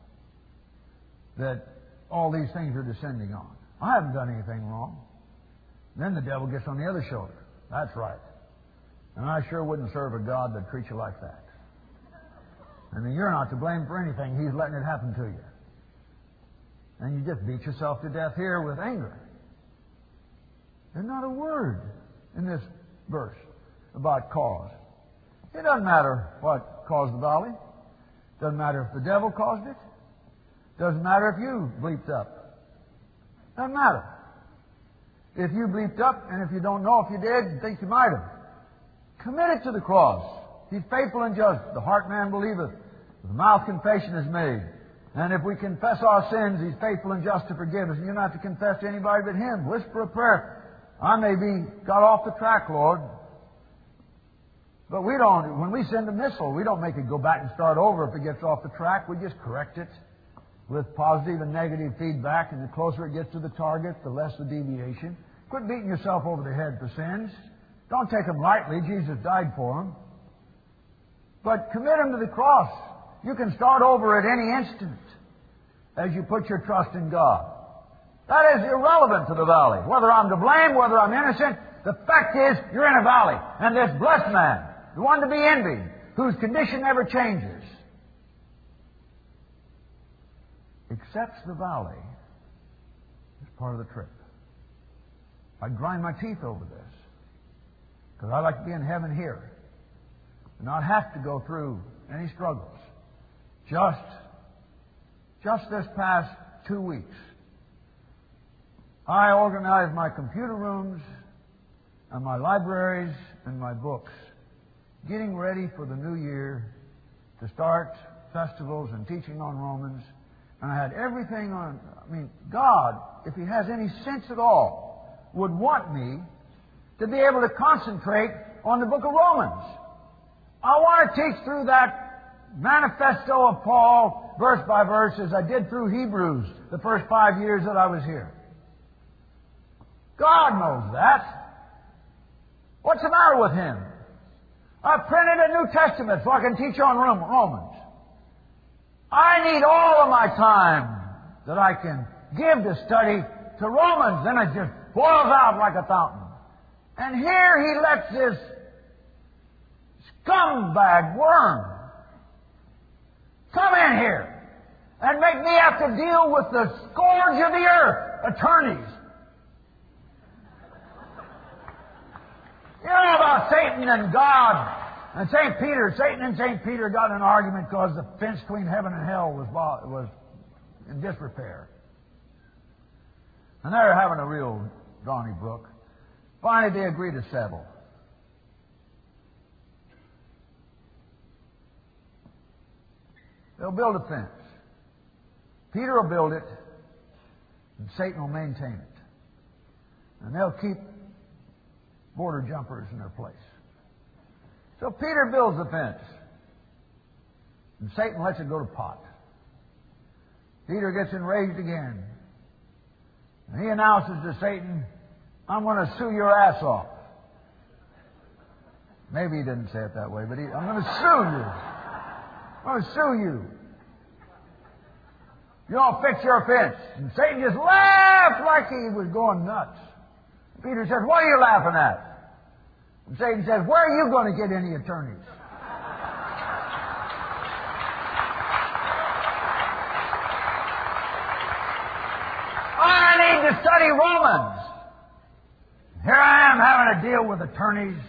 S1: that all these things are descending on? I haven't done anything wrong. Then the devil gets on the other shoulder. That's right. And I sure wouldn't serve a God that'd treat you like that. I mean, you're not to blame for anything. He's letting it happen to you. And you just beat yourself to death here with anger. There's not a word in this verse about cause. It doesn't matter what caused the valley. Doesn't matter if the devil caused it. Doesn't matter if you bleeped up. Doesn't matter. If you bleeped up, and if you don't know if you did, and think you might have, commit it to the cross. He's faithful and just. The heart man believeth. The mouth confession is made. And if we confess our sins, He's faithful and just to forgive us. And you're not to confess to anybody but Him. Whisper a prayer. I may be got off the track, Lord. But we don't, when we send a missile, we don't make it go back and start over if it gets off the track. We just correct it with positive and negative feedback. And the closer it gets to the target, the less the deviation. Quit beating yourself over the head for sins. Don't take them lightly. Jesus died for them. But commit them to the cross. You can start over at any instant as you put your trust in God. That is irrelevant to the valley. Whether I'm to blame, whether I'm innocent, the fact is you're in a valley. And this blessed man, the one to be envied, whose condition never changes, accepts the valley as part of the trip. I grind my teeth over this because I like to be in heaven here and not have to go through any struggles. Just this past 2 weeks, I organized my computer rooms and my libraries and my books, getting ready for the new year to start festivals and teaching on Romans. And I had everything on. I mean, God, if He has any sense at all, would want me to be able to concentrate on the book of Romans. I want to teach through that manifesto of Paul, verse by verse, as I did through Hebrews the first 5 years that I was here. God knows that. What's the matter with Him? I've printed a New Testament so I can teach on Romans. I need all of my time that I can give to study to Romans. Then it just boils out like a fountain. And here He lets this scumbag worm come in here and make me have to deal with the scourge of the earth, attorneys. You know about Satan and God and St. Peter. Satan and St. Peter got in an argument because the fence between heaven and hell was in disrepair. And they were having a real Donnybrook. Finally, they agreed to settle. They'll build a fence. Peter will build it, and Satan will maintain it. And they'll keep border jumpers in their place. So Peter builds the fence, and Satan lets it go to pot. Peter gets enraged again, and he announces to Satan, I'm going to sue your ass off. Maybe he didn't say it that way, but I'm going to sue you. I'm going to sue you. You don't fix your fence. And Satan just laughed like he was going nuts. Peter says, what are you laughing at? And Satan says, where are you going to get any attorneys? I need to study Romans. Here I am having to deal with attorneys,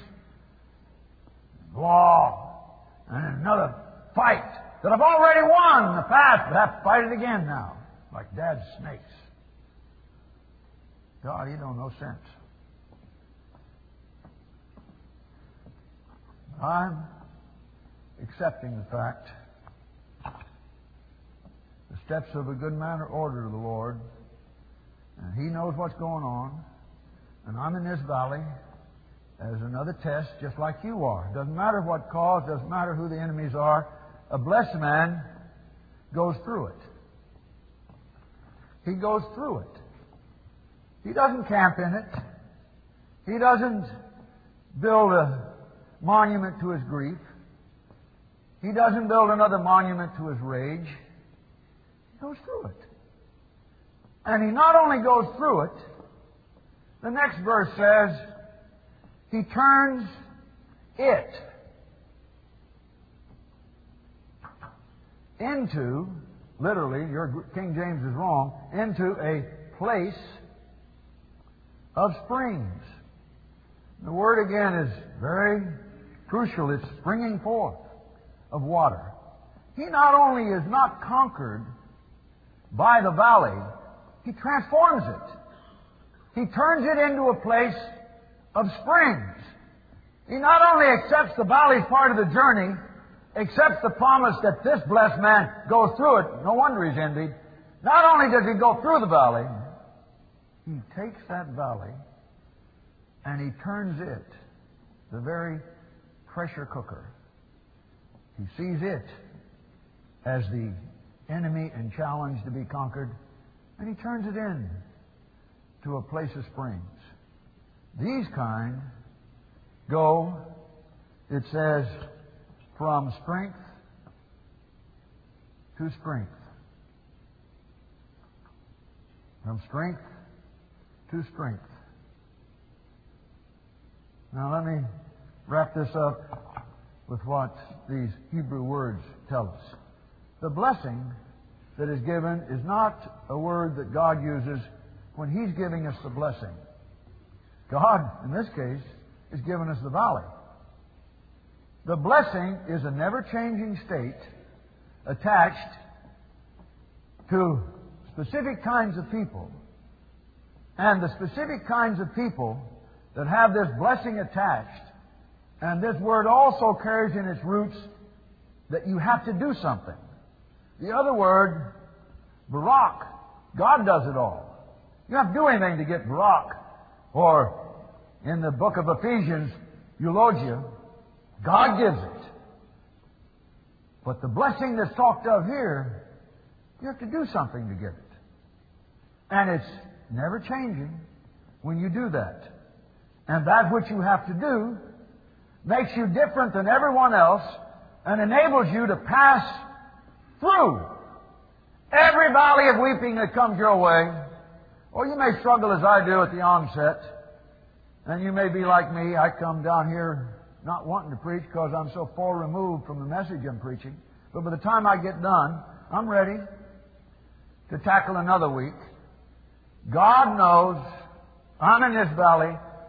S1: law, and another fight that I've already won in the past, but I have to fight it again now, like Dad's snakes. God, He don't know sense. I'm accepting the fact the steps of a good man are ordered of the Lord, and He knows what's going on, and I'm in this valley as another test, just like you are. Doesn't matter what cause, doesn't matter who the enemies are. A blessed man goes through it. He goes through it. He doesn't camp in it. He doesn't build a monument to his grief. He doesn't build another monument to his rage. He goes through it. And he not only goes through it, the next verse says, He turns it into, literally, your King James is wrong, into a place of springs. The word again is very crucial. It's springing forth of water. He not only is not conquered by the valley, He transforms it. He turns it into a place of springs. He not only accepts the valley part of the journey, accepts the promise that this blessed man goes through it. No wonder he's envied. Not only does he go through the valley, he takes that valley and he turns it, the very pressure cooker. He sees it as the enemy and challenge to be conquered, and he turns it in to a place of springs. These kind go, it says, from strength to strength. From strength to strength. Now let me wrap this up with what these Hebrew words tell us. The blessing that is given is not a word that God uses when He's giving us the blessing. God, in this case, is giving us the valley. The blessing is a never-changing state attached to specific kinds of people. And the specific kinds of people that have this blessing attached, and this word also carries in its roots that you have to do something. The other word, Barak, God does it all. You don't have to do anything to get Barak. Or, in the book of Ephesians, eulogia, God gives it. But the blessing that's talked of here, you have to do something to get it. And it's never changing when you do that. And that which you have to do makes you different than everyone else and enables you to pass through every valley of weeping that comes your way. Or you may struggle as I do at the onset. And you may be like me. I come down here not wanting to preach because I'm so far removed from the message I'm preaching. But by the time I get done, I'm ready to tackle another week. God knows I'm in this valley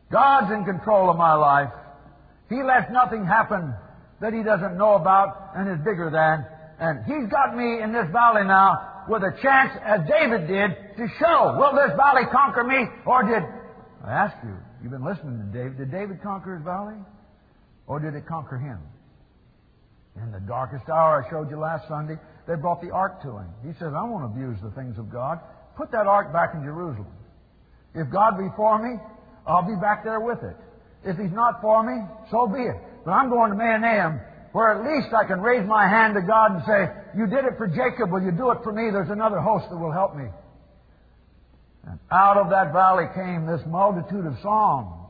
S1: God's in control of my life. He lets nothing happen that He doesn't know about and is bigger than. And He's got me in this valley now with a chance, as David did, to show, will this valley conquer me? Or did, I ask you, you've been listening to David, did David conquer his valley? Or did it conquer him? In the darkest hour, I showed you last Sunday, they brought the ark to him. He says, I won't abuse the things of God. Put that ark back in Jerusalem. If God be for me, I'll be back there with it. If He's not for me, so be it. But I'm going to Mahanaim, where at least I can raise my hand to God and say, You did it for Jacob, will you do it for me? There's another host that will help me. And out of that valley came this multitude of songs.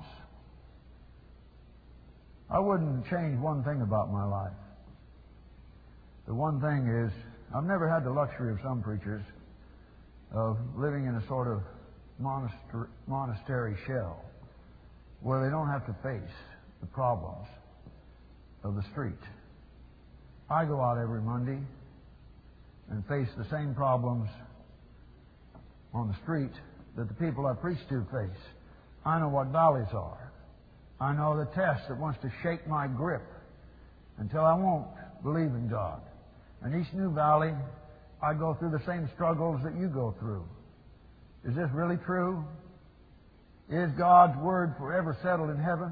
S1: I wouldn't change one thing about my life. The one thing is, I've never had the luxury of some preachers of living in a sort of monastery shell where they don't have to face the problems of the street. I go out every Monday and face the same problems on the street that the people I preach to face. I know what valleys are. I know the test that wants to shake my grip until I won't believe in God. And each new valley, I go through the same struggles that you go through. Is this really true? Is God's Word forever settled in heaven?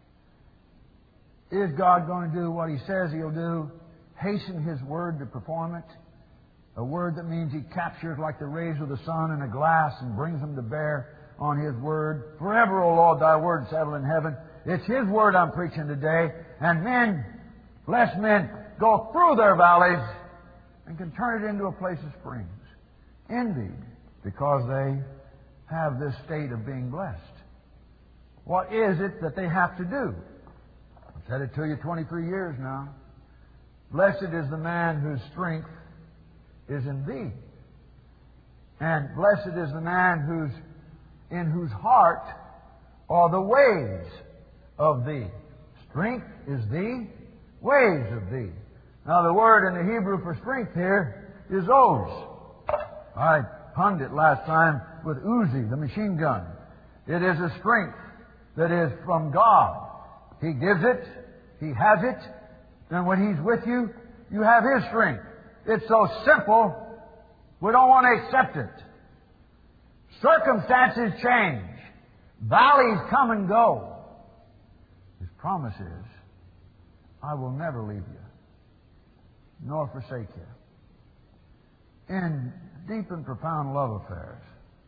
S1: Is God going to do what He says He'll do? Hasten His Word to perform it? A Word that means He captures like the rays of the sun in a glass and brings them to bear on His Word. Forever, O Lord, Thy Word settled in heaven. It's His Word I'm preaching today. And men, blessed men, go through their valleys and can turn it into a place of springs. Envied because they have this state of being blessed. What is it that they have to do? I've said it to you 23 years now. Blessed is the man whose strength is in Thee. And blessed is the man in whose heart are the ways of Thee. Strength is Thee, ways of Thee. Now the word in the Hebrew for strength here is oz. I punned it last time with Uzi, the machine gun. It is a strength that is from God. He gives it, He has it, and when He's with you, you have His strength. It's so simple, we don't want to accept it. Circumstances change. Valleys come and go. His promise is, I will never leave you, nor forsake you. In deep and profound love affairs,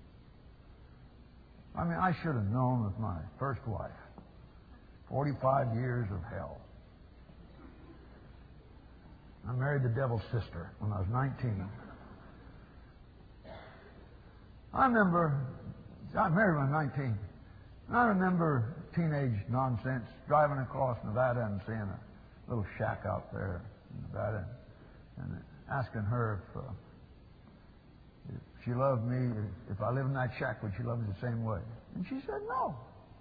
S1: I should have known with my first wife, 45 years of hell. I married the devil's sister when I was 19. I married when I was 19. And I remember teenage nonsense, driving across Nevada and seeing a little shack out there in Nevada, and asking her if she loved me, if I lived in that shack, would she love me the same way? And she said no.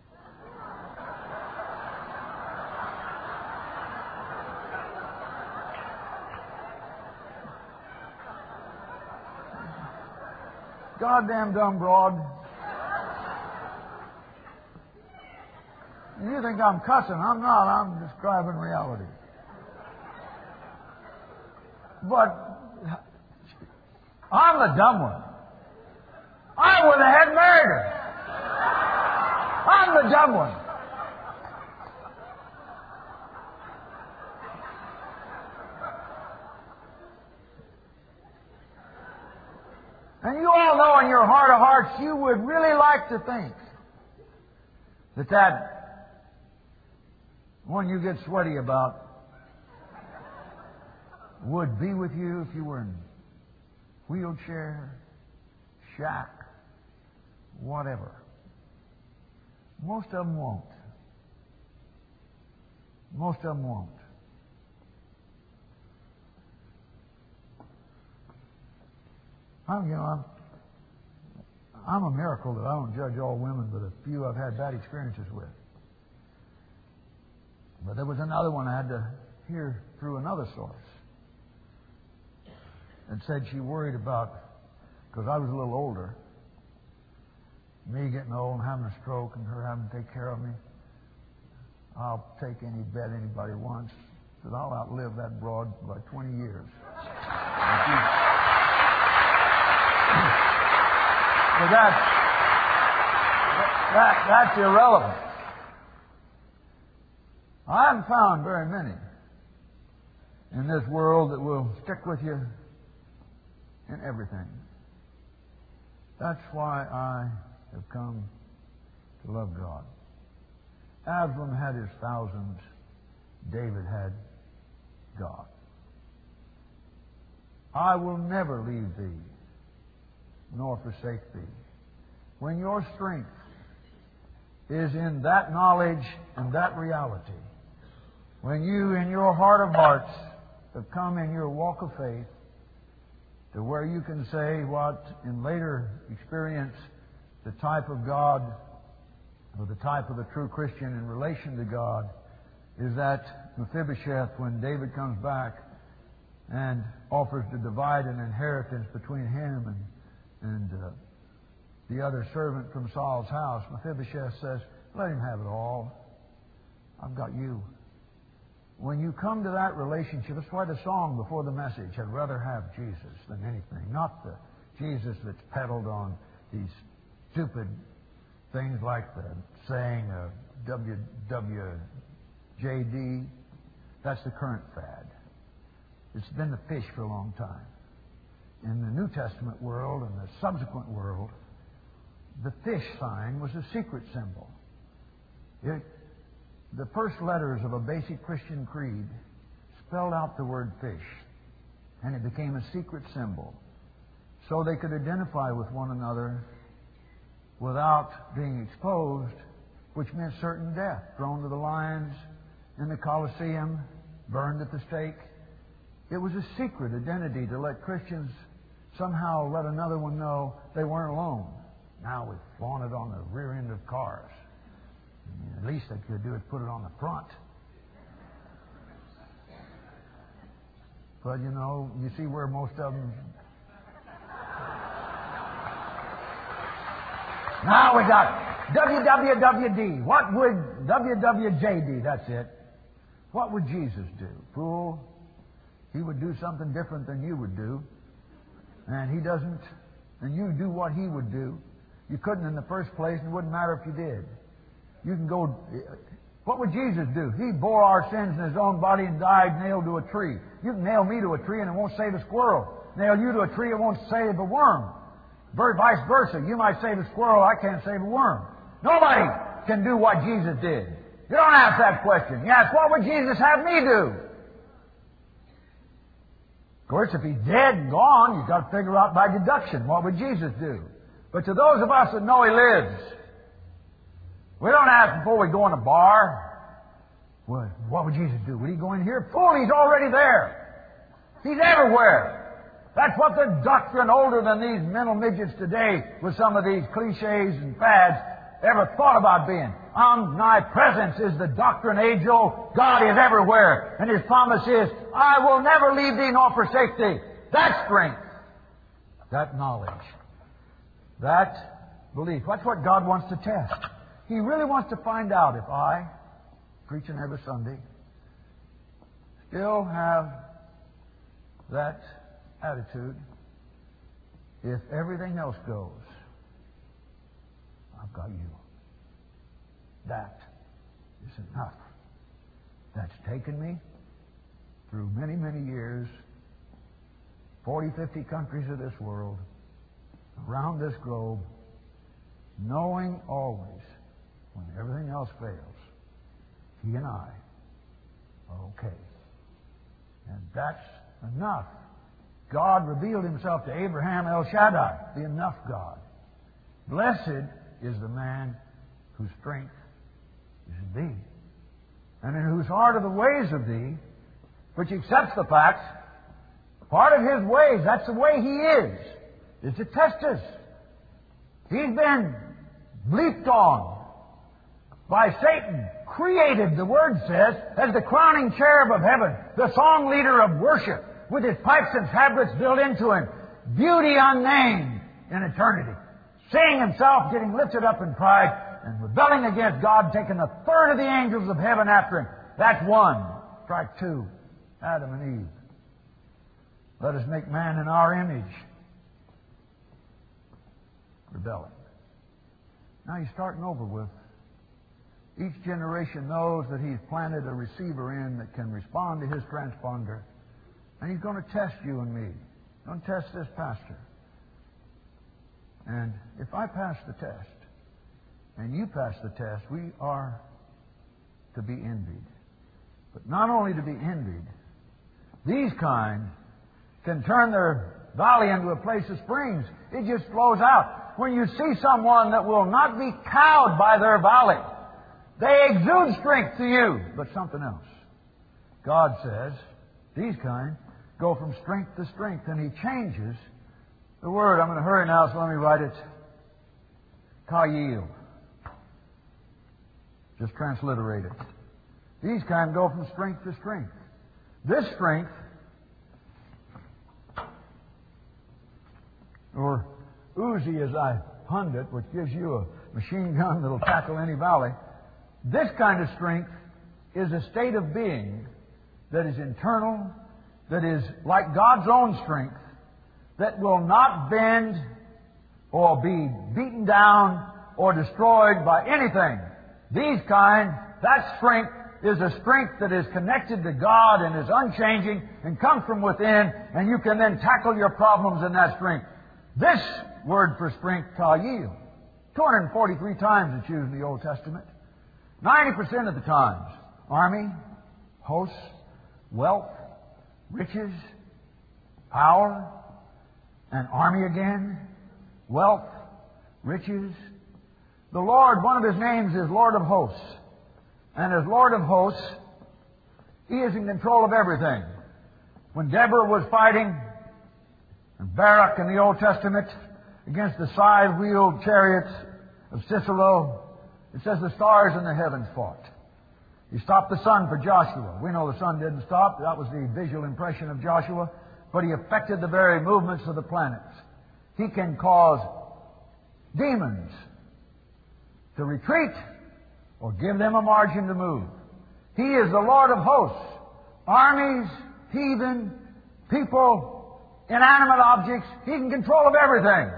S1: Goddamn dumb broad. You think I'm cussing. I'm not. I'm describing reality. But I'm the dumb one. I would have had married her. I'm the dumb one. And you all know in your heart of hearts you would really like to think that one you get sweaty about would be with you if you were in wheelchair, shack, whatever. Most of them won't. Most of them won't. I'm a miracle that I don't judge all women, but a few I've had bad experiences with. But there was another one I had to hear through another source. And said she worried about, because I was a little older, me getting old and having a stroke and her having to take care of me, I'll take any bet anybody wants that I'll outlive that broad by 20 years. But that's irrelevant. I haven't found very many in this world that will stick with you in everything. That's why I have come to love God. Absalom had his thousands. David had God. I will never leave thee, nor forsake thee. When your strength is in that knowledge and that reality, when you, in your heart of hearts, have come in your walk of faith to where you can say what, in later experience, the type of God or the type of the true Christian in relation to God is that Mephibosheth, when David comes back and offers to divide an inheritance between him and the other servant from Saul's house, Mephibosheth says, let him have it all. I've got you. When you come to that relationship, that's why the song before the message, I'd rather have Jesus than anything. Not the Jesus that's peddled on these stupid things like the saying WWJD. That's the current fad. It's been the fish for a long time. In the New Testament world and the subsequent world, the fish sign was a secret symbol. The first letters of a basic Christian creed spelled out the word fish, and it became a secret symbol so they could identify with one another without being exposed, which meant certain death, thrown to the lions in the Colosseum, burned at the stake. It was a secret identity to let Christians somehow let another one know they weren't alone. Now we flaunt it on the rear end of cars. At least they could do is put it on the front. But you know, you see where most of them... Now we got WWWD. What would WWJD? That's it. What would Jesus do? Fool. He would do something different than you would do. And He doesn't. And you do what He would do. You couldn't in the first place, and it wouldn't matter if you did. You can go... What would Jesus do? He bore our sins in His own body and died nailed to a tree. You can nail me to a tree and it won't save a squirrel. Nail you to a tree, it won't save a worm. Vice versa. You might save a squirrel, I can't save a worm. Nobody can do what Jesus did. You don't ask that question. You ask, what would Jesus have me do? Of course, if He's dead and gone, you've got to figure out by deduction, what would Jesus do? But to those of us that know He lives, we don't ask before we go in a bar, well, what would Jesus do? Would He go in here? Fool, He's already there. He's everywhere. That's what the doctrine older than these mental midgets today with some of these cliches and fads ever thought about being. Omnipresence is the doctrine age-old. God is everywhere. And His promise is, I will never leave thee nor forsake thee. That strength, that knowledge, that belief. That's what God wants to test. He really wants to find out if I, preaching every Sunday, still have that attitude. If everything else goes, I've got you. That is enough. That's taken me through many, many years, 40, 50 countries of this world, around this globe, knowing always, when everything else fails, He and I are okay. And that's enough. God revealed Himself to Abraham, El Shaddai, the enough God. Blessed is the man whose strength is in thee, and in whose heart are the ways of thee, which accepts the facts. Part of His ways, that's the way He is to test us. He's been bleeped on by Satan, created, the Word says, as the crowning cherub of heaven, the song leader of worship, with his pipes and tablets built into him, beauty unnamed in eternity. seeing himself getting lifted up in pride and rebelling against God, taking a third of the angels of heaven after him. That's one. Strike two. Adam and Eve. Let us make man in our image. Rebelling. Now he's starting over with. Each generation knows that he's planted a receiver in that can respond to his transponder. And he's going to test you and me. He's going to test this pastor. And if I pass the test, and you pass the test, we are to be envied. But not only to be envied, these kind can turn their valley into a place of springs. It just flows out. When you see someone that will not be cowed by their valley, they exude strength to you, but something else. God says, these kind go from strength to strength, and He changes the word. I'm going to hurry now, so let me write it. Kayil. Just transliterate it. These kind go from strength to strength. This strength, or Uzi as I hunned it, which gives you a machine gun that'll tackle any valley, this kind of strength is a state of being that is internal, that is like God's own strength, that will not bend or be beaten down or destroyed by anything. These kind, that strength is a strength that is connected to God and is unchanging and comes from within, and you can then tackle your problems in that strength. This word for strength, kayil, 243 times it's used in the Old Testament. 90% of the times, army, hosts, wealth, riches, power, and army again, wealth, riches. The Lord, one of His names is Lord of Hosts. And as Lord of Hosts, He is in control of everything. When Deborah was fighting, and Barak in the Old Testament, against the side-wheeled chariots of Sisera, it says the stars in the heavens fought. He stopped the sun for Joshua. We know the sun didn't stop. That was the visual impression of Joshua. But He affected the very movements of the planets. He can cause demons to retreat or give them a margin to move. He is the Lord of hosts. Armies, heathen, people, inanimate objects. He's in control of everything.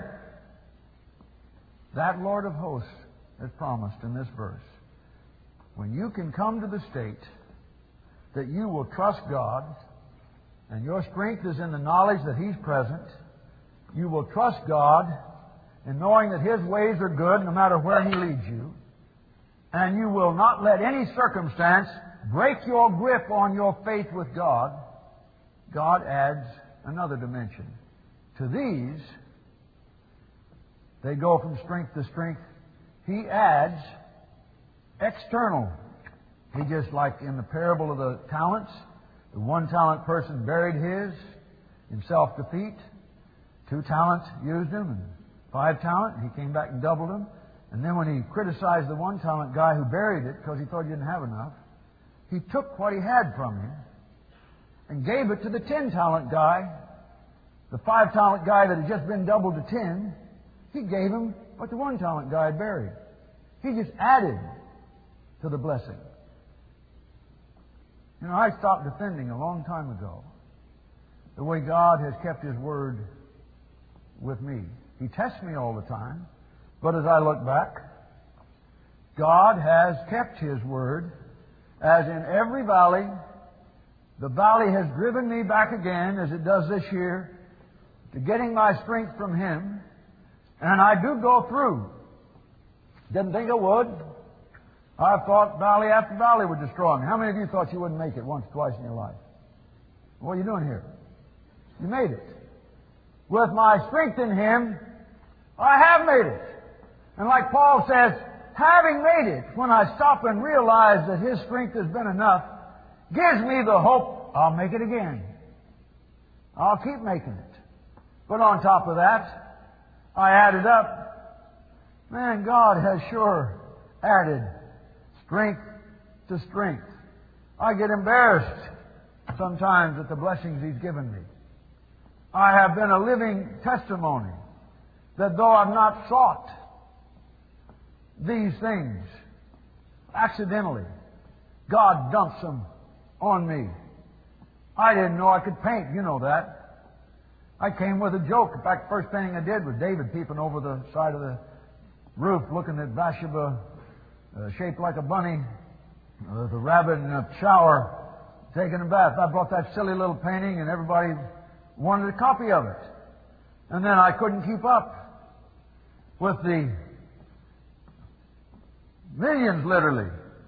S1: That Lord of hosts is promised in this verse. When you can come to the state that you will trust God, and your strength is in the knowledge that He's present, you will trust God in knowing that His ways are good no matter where He leads you, and you will not let any circumstance break your grip on your faith with God, God adds another dimension. To these, they go from strength to strength. He adds external. He just like in the parable of the talents, the 1 talent person buried his in self-defeat. 2 talents used him, and 5 talent, he came back and doubled them. And then when he criticized the 1 talent guy who buried it because he thought he didn't have enough, he took what he had from him and gave it to the 10 talent guy. The 5 talent guy that had just been doubled to 10, he gave him what the 1 talent guy had buried. He just added to the blessing. You know, I stopped defending a long time ago the way God has kept His Word with me. He tests me all the time, but as I look back, God has kept His Word, as in every valley, the valley has driven me back again, as it does this year, to getting my strength from Him, and I do go through. Didn't think I would. I thought valley after valley would destroy me. How many of you thought you wouldn't make it once or twice in your life? What are you doing here? You made it. With my strength in Him, I have made it. And like Paul says, having made it, when I stop and realize that His strength has been enough, gives me the hope I'll make it again. I'll keep making it. But on top of that, I added up. Man, God has sure added strength to strength. I get embarrassed sometimes at the blessings He's given me. I have been a living testimony that though I've not sought these things accidentally, God dumps them on me. I didn't know I could paint. You know that. I came with a joke. In fact, the first painting I did was David peeping over the side of the roof looking at Bathsheba shaped like a bunny, the rabbit in a shower taking a bath. I brought that silly little painting and everybody wanted a copy of it. And then I couldn't keep up with the millions, literally,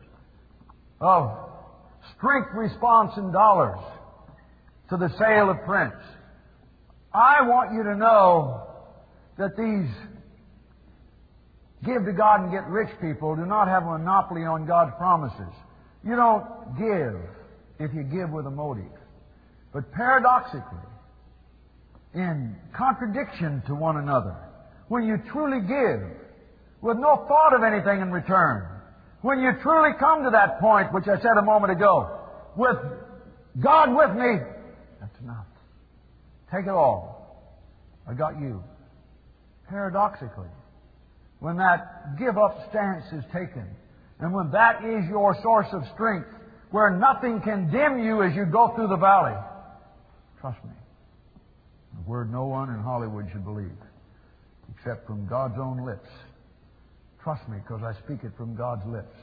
S1: of strength response in dollars to the sale of prints. I want you to know that these give to God and get rich people do not have a monopoly on God's promises. You don't give if you give with a motive. But paradoxically, in contradiction to one another, when you truly give with no thought of anything in return, when you truly come to that point, which I said a moment ago, with God with me, that's enough. Take it all. I got you. Paradoxically, when that give-up stance is taken, and when that is your source of strength, where nothing can dim you as you go through the valley, trust me, the word no one in Hollywood should believe, except from God's own lips. Trust me, because I speak it from God's lips.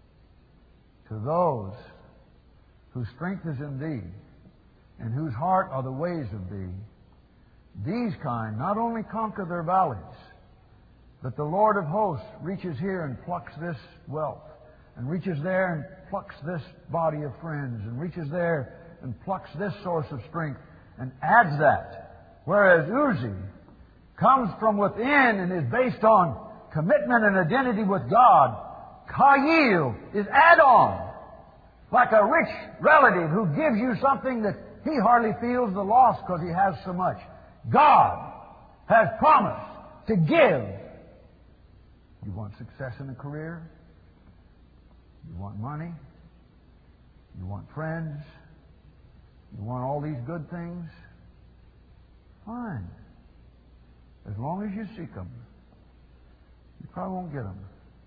S1: To those whose strength is in Thee, and whose heart are the ways of Thee, these kind not only conquer their valleys, but the Lord of hosts reaches here and plucks this wealth, and reaches there and plucks this body of friends, and reaches there and plucks this source of strength, and adds that. Whereas Uzi comes from within and is based on commitment and identity with God. Kayil is add-on, like a rich relative who gives you something that he hardly feels the loss because he has so much. God has promised to give. You want success in a career? You want money? You want friends? You want all these good things? Fine. As long as you seek them. You probably won't get them.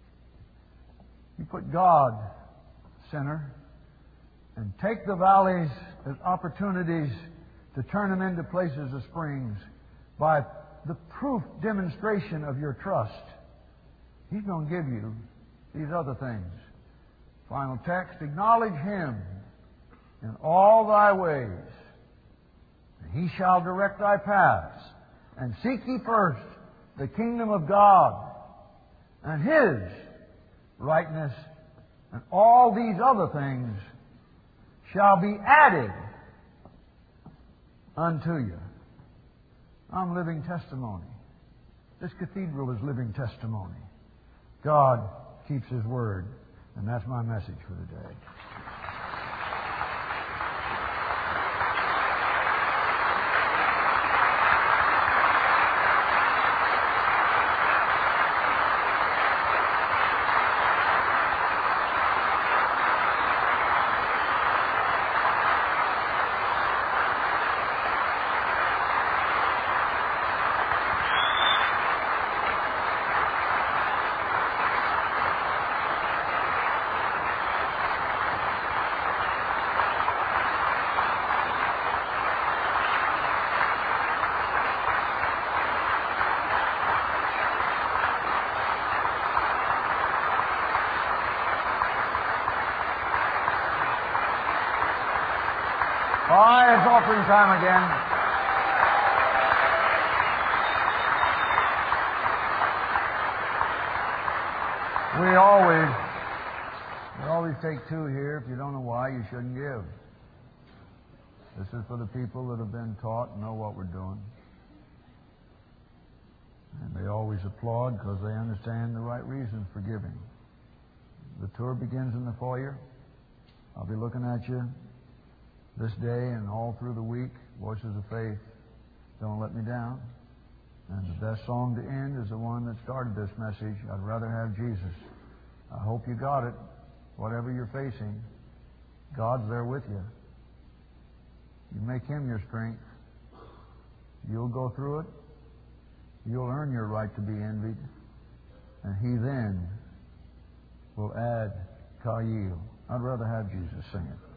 S1: You put God center and take the valleys as opportunities to turn them into places of springs by the proof demonstration of your trust. He's going to give you these other things. Final text, acknowledge Him in all thy ways, and He shall direct thy paths. And seek ye first the kingdom of God and His rightness, and all these other things shall be added unto you. I'm living testimony. This cathedral is living testimony. God keeps His word, and that's my message for today. All right, it's offering time again. We always take two here. If you don't know why, you shouldn't give. This is for the people that have been taught and know what we're doing. And they always applaud because they understand the right reasons for giving. The tour begins in the foyer. I'll be looking at you this day and all through the week. Voices of Faith, Don't Let Me Down. And the best song to end is the one that started this message, I'd Rather Have Jesus. I hope you got it. Whatever you're facing, God's there with you. You make Him your strength. You'll go through it. You'll earn your right to be envied. And He then will add Kayil. I'd rather have Jesus sing it.